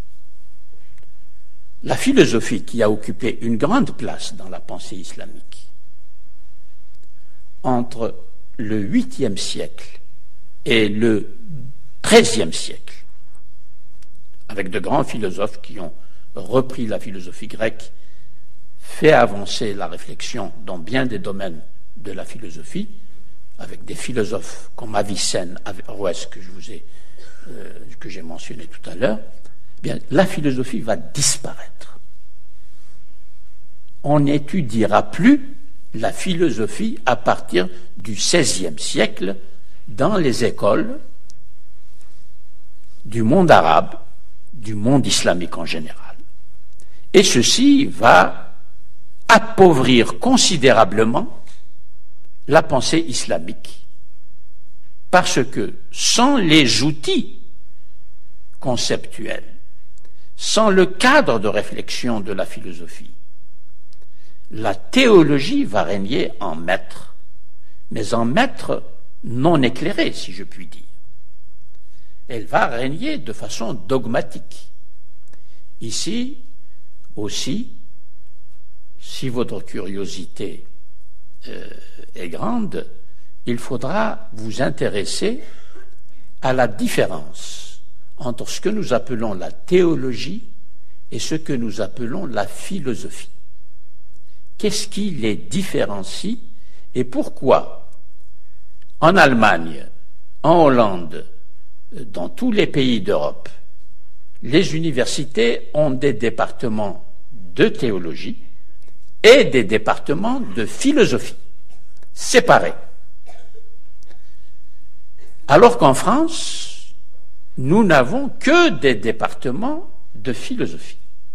la philosophie qui a occupé une grande place dans la pensée islamique entre le 8e siècle et le 13e siècle, avec de grands philosophes qui ont repris la philosophie grecque, fait avancer la réflexion dans bien des domaines de la philosophie, avec des philosophes comme Avicenne, Averroès, que j'ai mentionné tout à l'heure, eh bien, la philosophie va disparaître. On n'étudiera plus la philosophie à partir du XVIe siècle dans les écoles du monde arabe, du monde islamique en général. Et ceci va appauvrir considérablement la pensée islamique, parce que sans les outils conceptuels, sans le cadre de réflexion de la philosophie, la théologie va régner en maître, mais en maître non éclairé, si je puis dire. Elle va régner de façon dogmatique. Ici aussi, si votre curiosité est grande, il faudra vous intéresser à la différence entre ce que nous appelons la théologie et ce que nous appelons la philosophie. Qu'est-ce qui les différencie et pourquoi, en Allemagne, en Hollande, dans tous les pays d'Europe, les universités ont des départements de théologie et des départements de philosophie, séparés. Alors qu'en France, nous n'avons que des départements de philosophie.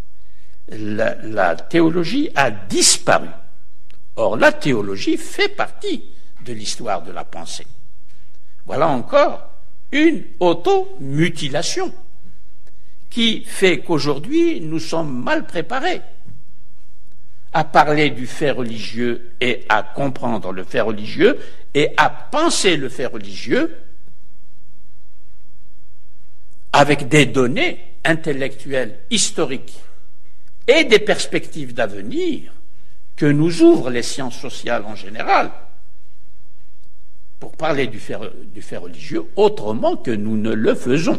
La théologie a disparu. Or, la théologie fait partie de l'histoire de la pensée. Voilà encore une automutilation qui fait qu'aujourd'hui, nous sommes mal préparés à parler du fait religieux et à comprendre le fait religieux et à penser le fait religieux avec des données intellectuelles historiques et des perspectives d'avenir que nous ouvrent les sciences sociales en général pour parler du fait religieux autrement que nous ne le faisons.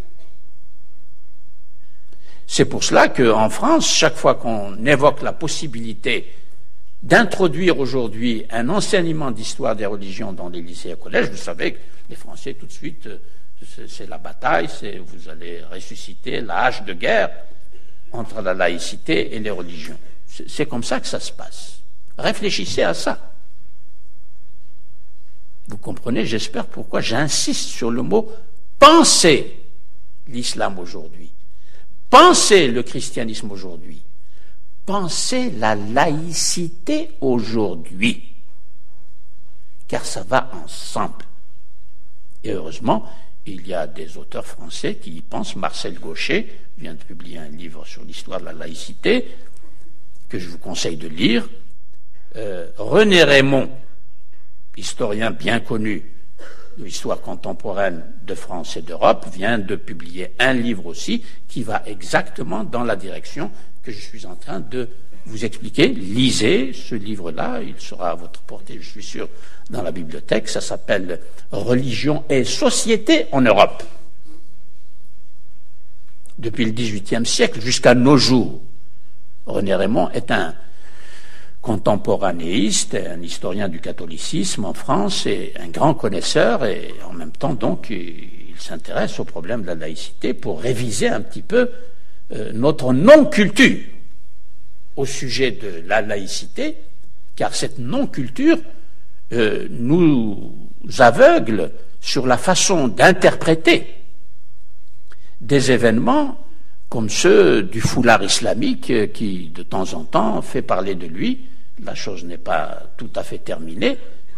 C'est pour cela qu'en France, chaque fois qu'on évoque la possibilité d'introduire aujourd'hui un enseignement d'histoire des religions dans les lycées et collèges, vous savez que les Français, tout de suite, c'est la bataille, vous allez ressusciter la hache de guerre entre la laïcité et les religions. C'est comme ça que ça se passe. Réfléchissez à ça. Vous comprenez, j'espère, pourquoi j'insiste sur le mot « penser l'islam aujourd'hui ». Pensez le christianisme aujourd'hui. Pensez la laïcité aujourd'hui. Car ça va ensemble. Et heureusement, il y a des auteurs français qui y pensent. Marcel Gauchet vient de publier un livre sur l'histoire de la laïcité que je vous conseille de lire. René Raymond, historien bien connu de l'histoire contemporaine de France et d'Europe, vient de publier un livre aussi qui va exactement dans la direction que je suis en train de vous expliquer. Lisez ce livre-là, il sera à votre portée, je suis sûr, dans la bibliothèque. Ça s'appelle « Religion et société en Europe ». Depuis le XVIIIe siècle jusqu'à nos jours, René Raymond est un contemporanéiste, un historien du catholicisme en France et un grand connaisseur, et en même temps donc il s'intéresse au problème de la laïcité pour réviser un petit peu notre non-culture au sujet de la laïcité, car cette non-culture nous aveugle sur la façon d'interpréter des événements comme ceux du foulard islamique qui, de temps en temps, fait parler de lui. La chose n'est pas tout à fait terminée.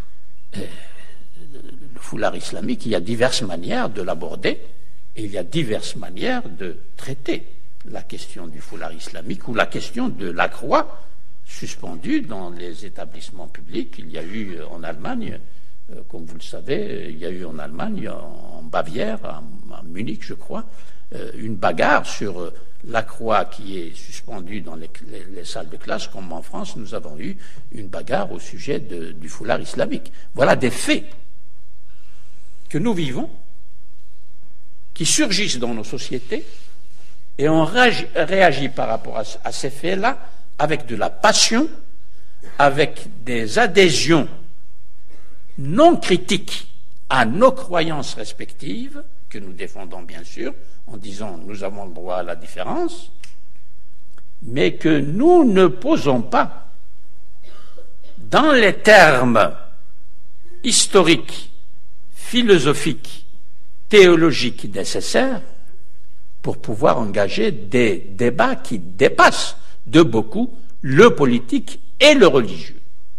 Le foulard islamique, il y a diverses manières de l'aborder et il y a diverses manières de traiter la question du foulard islamique ou la question de la croix suspendue dans les établissements publics. Il y a eu en Allemagne, comme vous le savez, il y a eu en Allemagne, en Bavière, à Munich, je crois, une bagarre sur la croix qui est suspendue dans les salles de classe, comme en France, nous avons eu une bagarre au sujet du foulard islamique. Voilà des faits que nous vivons, qui surgissent dans nos sociétés, et on réagit par rapport à ces faits-là avec de la passion, avec des adhésions non critiques à nos croyances respectives, que nous défendons bien sûr, en disant nous avons le droit à la différence, mais que nous ne posons pas dans les termes historiques, philosophiques, théologiques nécessaires pour pouvoir engager des débats qui dépassent de beaucoup le politique et le religieux.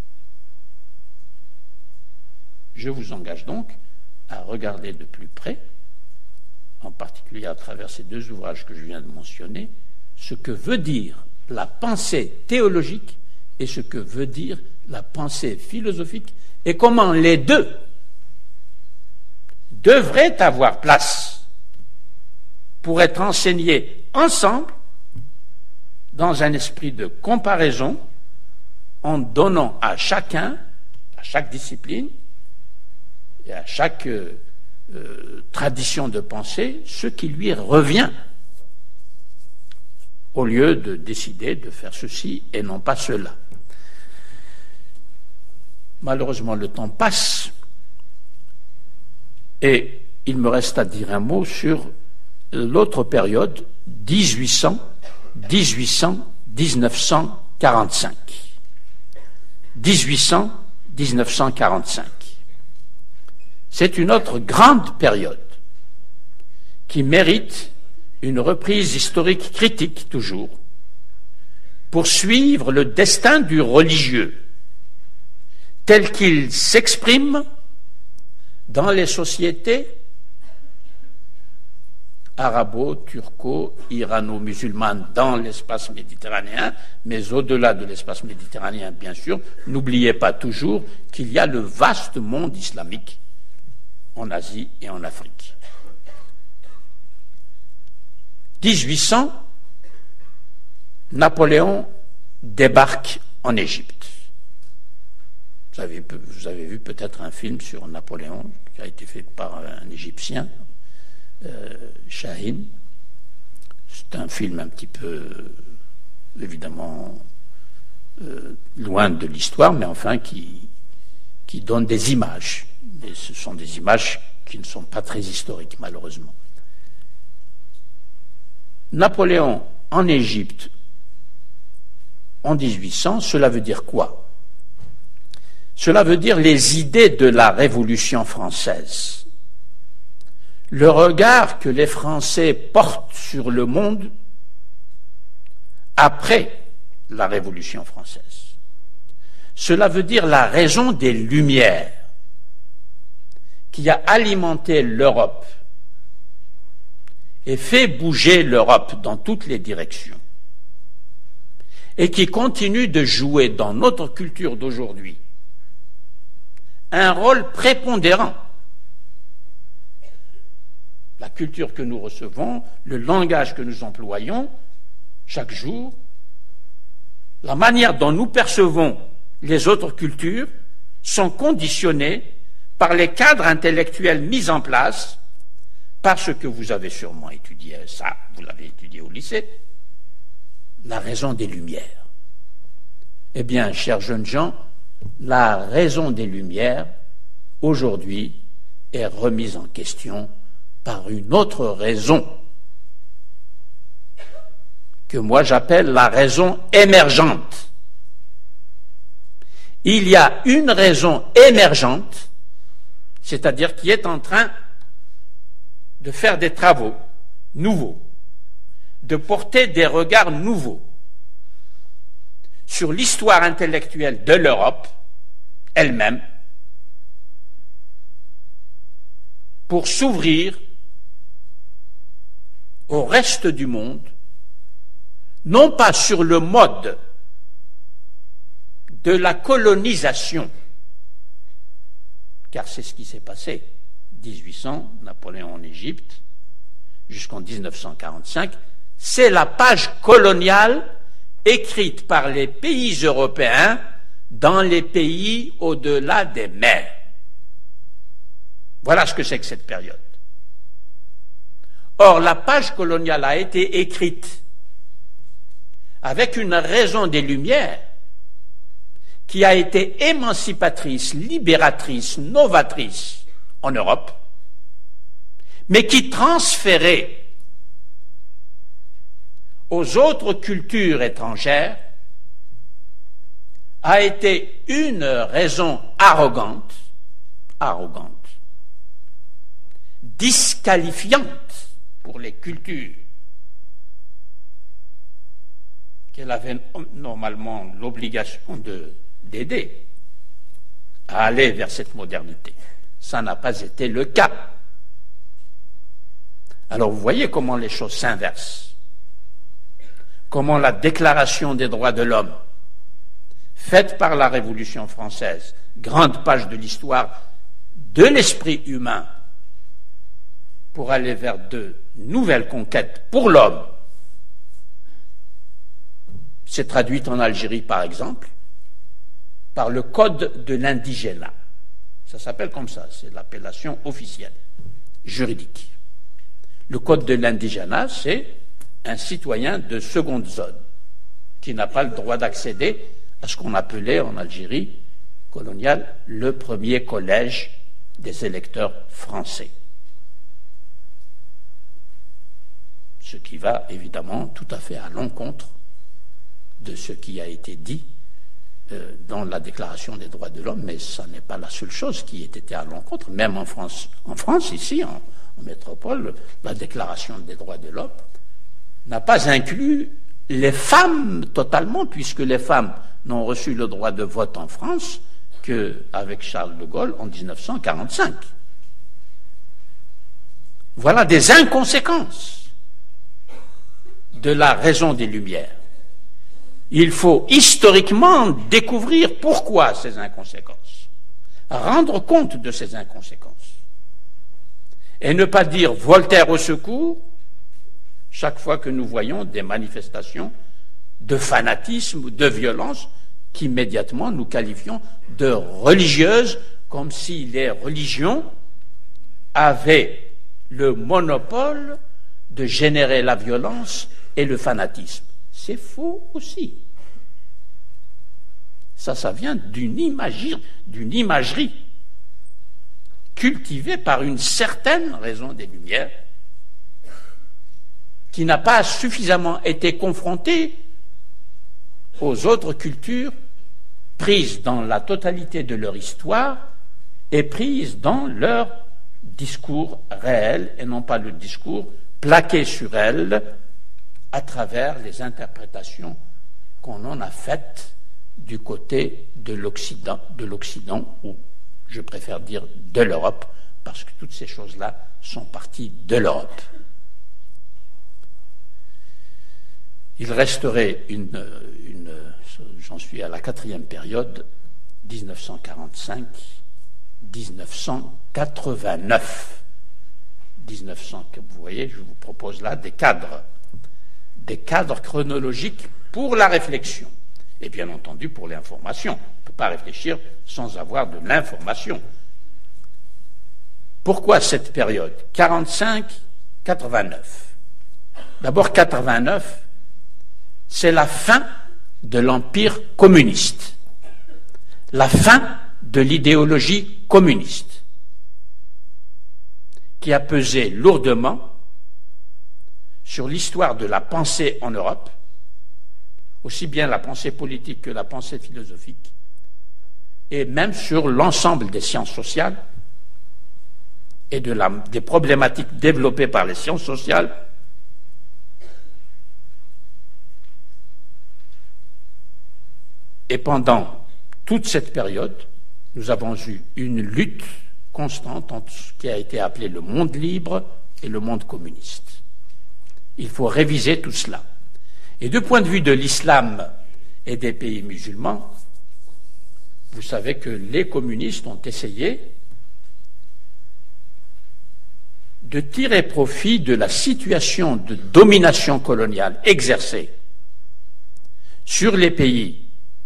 Je vous engage donc à regarder de plus près, en particulier à travers ces deux ouvrages que je viens de mentionner, ce que veut dire la pensée théologique et ce que veut dire la pensée philosophique et comment les deux devraient avoir place pour être enseignés ensemble dans un esprit de comparaison en donnant à chacun, à chaque discipline et à chaque tradition de pensée ce qui lui revient, au lieu de décider de faire ceci et non pas cela. Malheureusement, le temps passe et il me reste à dire un mot sur l'autre période, 1800-1945. 1800-1945. C'est une autre grande période qui mérite une reprise historique critique toujours pour suivre le destin du religieux tel qu'il s'exprime dans les sociétés arabo-turco-irano-musulmanes dans l'espace méditerranéen, mais au-delà de l'espace méditerranéen, bien sûr. N'oubliez pas toujours qu'il y a le vaste monde islamique en Asie et en Afrique. 1800, Napoléon débarque en Égypte. Vous avez vu peut-être un film sur Napoléon qui a été fait par un Égyptien, Shahin. C'est un film un petit peu, évidemment, loin de l'histoire, mais enfin qui donne des images. Et ce sont des images qui ne sont pas très historiques, malheureusement. Napoléon en Égypte en 1800, cela veut dire quoi? Cela veut dire les idées de la Révolution française, le regard que les Français portent sur le monde après la Révolution française. Cela veut dire la raison des Lumières qui a alimenté l'Europe et fait bouger l'Europe dans toutes les directions et qui continue de jouer dans notre culture d'aujourd'hui un rôle prépondérant. La culture que nous recevons, le langage que nous employons chaque jour, la manière dont nous percevons les autres cultures sont conditionnés par les cadres intellectuels mis en place, par ce que vous avez sûrement étudié, ça, vous l'avez étudié au lycée, la raison des Lumières. Eh bien, chers jeunes gens, la raison des Lumières, aujourd'hui, est remise en question par une autre raison, que moi j'appelle la raison émergente. Il y a une raison émergente, c'est-à-dire qui est en train de faire des travaux nouveaux, de porter des regards nouveaux sur l'histoire intellectuelle de l'Europe elle-même pour s'ouvrir au reste du monde, non pas sur le mode de la colonisation, car c'est ce qui s'est passé, 1800, Napoléon en Égypte, jusqu'en 1945, c'est la page coloniale écrite par les pays européens dans les pays au-delà des mers. Voilà ce que c'est que cette période. Or, la page coloniale a été écrite avec une raison des Lumières qui a été émancipatrice, libératrice, novatrice en Europe, mais qui transférait aux autres cultures étrangères a été une raison arrogante, disqualifiante pour les cultures qu'elle avait normalement l'obligation d'aider à aller vers cette modernité. Ça n'a pas été le cas. Alors vous voyez comment les choses s'inversent, comment la Déclaration des droits de l'homme, faite par la Révolution française, grande page de l'histoire de l'esprit humain, pour aller vers de nouvelles conquêtes pour l'homme, s'est traduite en Algérie, par exemple, par le Code de l'indigénat. Ça s'appelle comme ça, c'est l'appellation officielle, juridique. Le Code de l'indigénat, c'est un citoyen de seconde zone qui n'a pas le droit d'accéder à ce qu'on appelait en Algérie coloniale le premier collège des électeurs français. Ce qui va évidemment tout à fait à l'encontre de ce qui a été dit dans la Déclaration des droits de l'homme, mais ça n'est pas la seule chose qui ait été à l'encontre, même en France ici, en métropole, la Déclaration des droits de l'homme n'a pas inclus les femmes totalement, puisque les femmes n'ont reçu le droit de vote en France qu'avec Charles de Gaulle en 1945. Voilà des inconséquences de la raison des Lumières. Il faut historiquement découvrir pourquoi ces inconséquences, rendre compte de ces inconséquences, et ne pas dire Voltaire au secours chaque fois que nous voyons des manifestations de fanatisme ou de violence qu'immédiatement nous qualifions de religieuses, comme si les religions avaient le monopole de générer la violence et le fanatisme. C'est faux aussi. Ça vient d'une imagerie cultivée par une certaine raison des Lumières qui n'a pas suffisamment été confrontée aux autres cultures prises dans la totalité de leur histoire et prises dans leur discours réel et non pas le discours plaqué sur elles à travers les interprétations qu'on en a faites du côté de l'Occident, ou je préfère dire de l'Europe, parce que toutes ces choses-là sont parties de l'Europe. Il resterait j'en suis à la 4e période, 1945-1989. Vous voyez, je vous propose là des cadres chronologiques pour la réflexion, et bien entendu pour l'information. On ne peut pas réfléchir sans avoir de l'information. Pourquoi cette période 45-89. D'abord, 89, c'est la fin de l'empire communiste, la fin de l'idéologie communiste, qui a pesé lourdement sur l'histoire de la pensée en Europe, aussi bien la pensée politique que la pensée philosophique, et même sur l'ensemble des sciences sociales et des problématiques développées par les sciences sociales Et pendant toute cette période, nous avons eu une lutte constante entre ce qui a été appelé le monde libre et le monde communiste. Il faut réviser tout cela. Et du point de vue de l'islam et des pays musulmans, vous savez que les communistes ont essayé de tirer profit de la situation de domination coloniale exercée sur les pays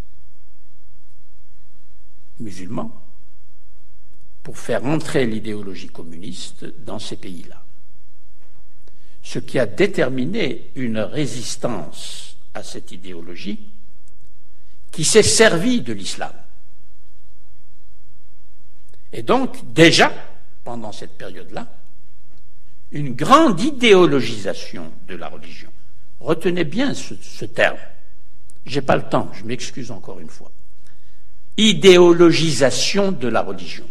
musulmans pour faire entrer l'idéologie communiste dans ces pays-là. Ce qui a déterminé une résistance à cette idéologie qui s'est servie de l'islam. Et donc, déjà, pendant cette période-là, une grande idéologisation de la religion. Retenez bien ce terme. Je n'ai pas le temps, je m'excuse encore une fois. Idéologisation de la religion.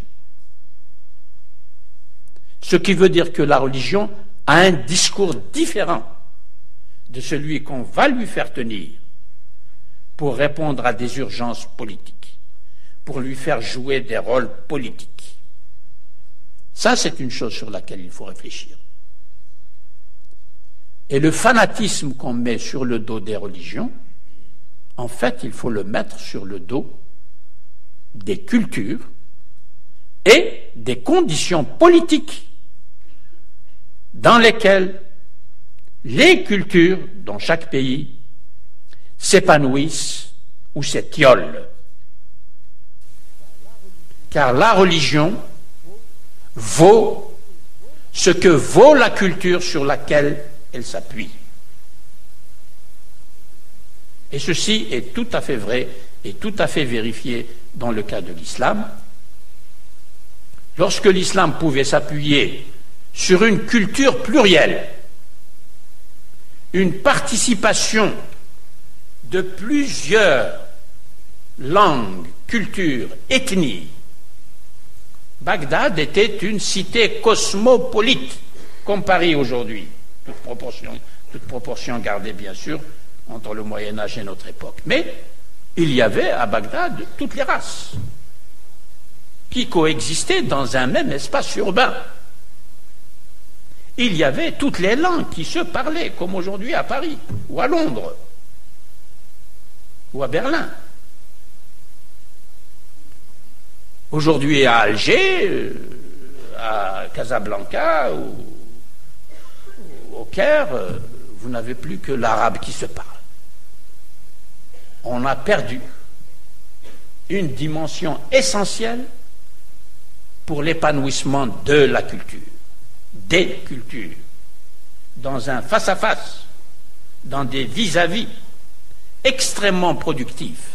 Ce qui veut dire que la religion a un discours différent de celui qu'on va lui faire tenir pour répondre à des urgences politiques, pour lui faire jouer des rôles politiques. Ça, c'est une chose sur laquelle il faut réfléchir. Et le fanatisme qu'on met sur le dos des religions, en fait, il faut le mettre sur le dos des cultures et des conditions politiques dans lesquelles les cultures dans chaque pays s'épanouissent ou s'étiolent. Car la religion vaut ce que vaut la culture sur laquelle elle s'appuie. Et ceci est tout à fait vrai et tout à fait vérifié dans le cas de l'islam. Lorsque l'islam pouvait s'appuyer sur une culture plurielle, une participation de plusieurs langues, cultures, ethnies, Bagdad était une cité cosmopolite, comme Paris aujourd'hui, toute proportion gardée bien sûr entre le Moyen-Âge et notre époque. Mais il y avait à Bagdad toutes les races qui coexistaient dans un même espace urbain. Il y avait toutes les langues qui se parlaient, comme aujourd'hui à Paris, ou à Londres, ou à Berlin. Aujourd'hui à Alger, à Casablanca, ou au Caire, vous n'avez plus que l'arabe qui se parle. On a perdu une dimension essentielle pour l'épanouissement de la culture, des cultures, dans un face-à-face, dans des vis-à-vis extrêmement productifs.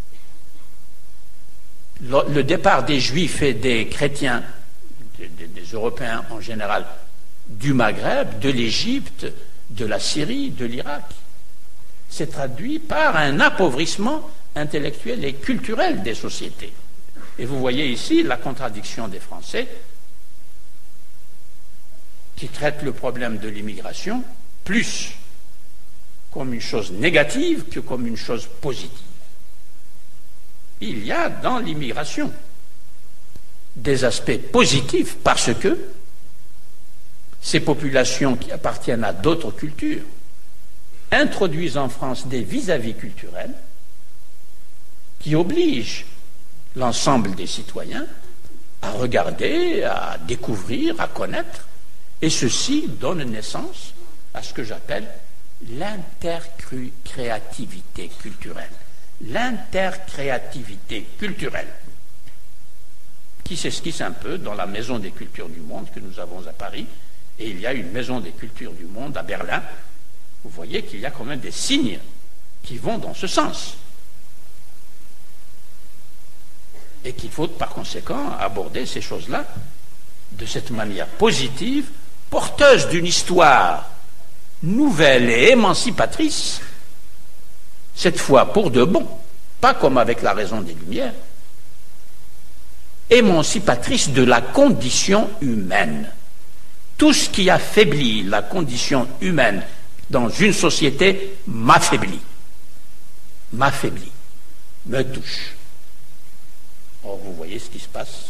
Le départ des Juifs et des chrétiens, des Européens en général, du Maghreb, de l'Égypte, de la Syrie, de l'Irak, s'est traduit par un appauvrissement intellectuel et culturel des sociétés. Et vous voyez ici la contradiction des Français qui traitent le problème de l'immigration plus comme une chose négative que comme une chose positive. Il y a dans l'immigration des aspects positifs parce que ces populations qui appartiennent à d'autres cultures introduisent en France des vis-à-vis culturels qui obligent l'ensemble des citoyens à regarder, à découvrir, à connaître, et ceci donne naissance à ce que j'appelle l'intercréativité culturelle. L'intercréativité culturelle qui s'esquisse un peu dans la Maison des cultures du monde que nous avons à Paris, et il y a une Maison des cultures du monde à Berlin. Vous voyez qu'il y a quand même des signes qui vont dans ce sens. Et qu'il faut par conséquent aborder ces choses-là de cette manière positive, porteuse d'une histoire nouvelle et émancipatrice, cette fois pour de bon, pas comme avec la raison des Lumières, émancipatrice de la condition humaine. Tout ce qui affaiblit la condition humaine dans une société m'affaiblit. M'affaiblit. me touche. Or, vous voyez ce qui se passe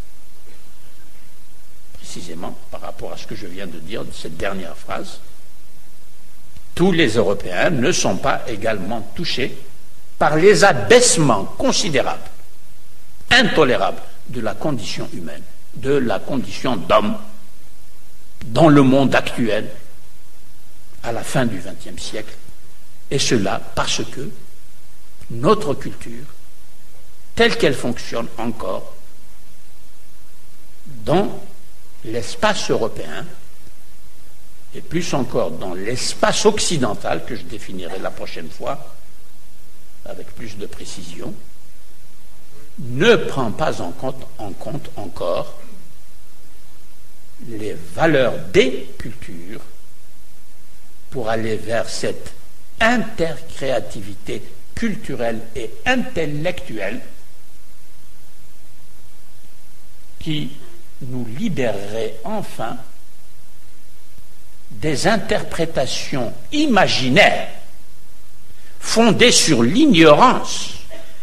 précisément par rapport à ce que je viens de dire de cette dernière phrase. Tous les Européens ne sont pas également touchés par les abaissements considérables, intolérables de la condition humaine, de la condition d'homme dans le monde actuel à la fin du XXe siècle, et cela parce que notre culture, telle qu'elle fonctionne encore dans l'espace européen, et plus encore dans l'espace occidental, que je définirai la prochaine fois avec plus de précision, ne prend pas en compte encore les valeurs des cultures pour aller vers cette intercréativité culturelle et intellectuelle qui nous libérerait enfin des interprétations imaginaires fondées sur l'ignorance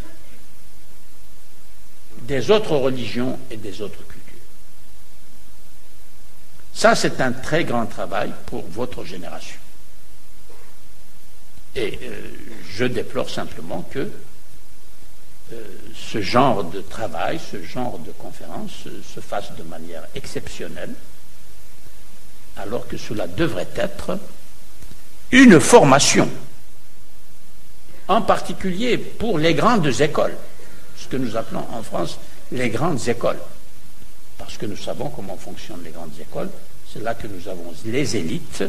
des autres religions et des autres cultures. Ça, c'est un très grand travail pour votre génération. Et je déplore simplement que ce genre de travail, ce genre de conférence se fasse de manière exceptionnelle, alors que cela devrait être une formation, en particulier pour les grandes écoles, ce que nous appelons en France les grandes écoles, parce que nous savons comment fonctionnent les grandes écoles. C'est là que nous avons les élites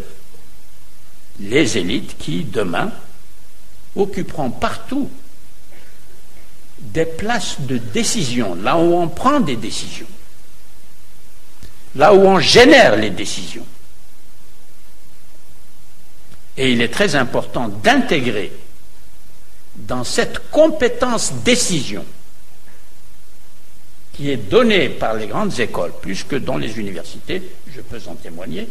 qui, demain, occuperont partout des places de décision, là où on prend des décisions, là où on génère les décisions. Et il est très important d'intégrer dans cette compétence décision qui est donnée par les grandes écoles, plus que dans les universités, je peux en témoigner,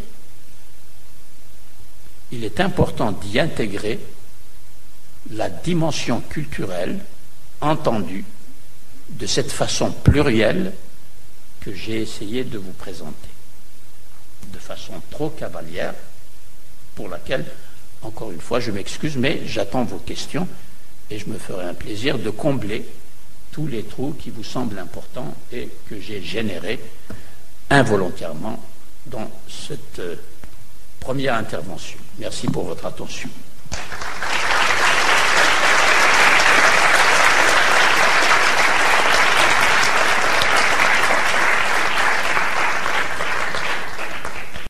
il est important d'y intégrer la dimension culturelle entendue de cette façon plurielle que j'ai essayé de vous présenter, de façon trop cavalière, pour laquelle, encore une fois, je m'excuse, mais j'attends vos questions et je me ferai un plaisir de combler tous les trous qui vous semblent importants et que j'ai générés involontairement dans cette première intervention. Merci pour votre attention.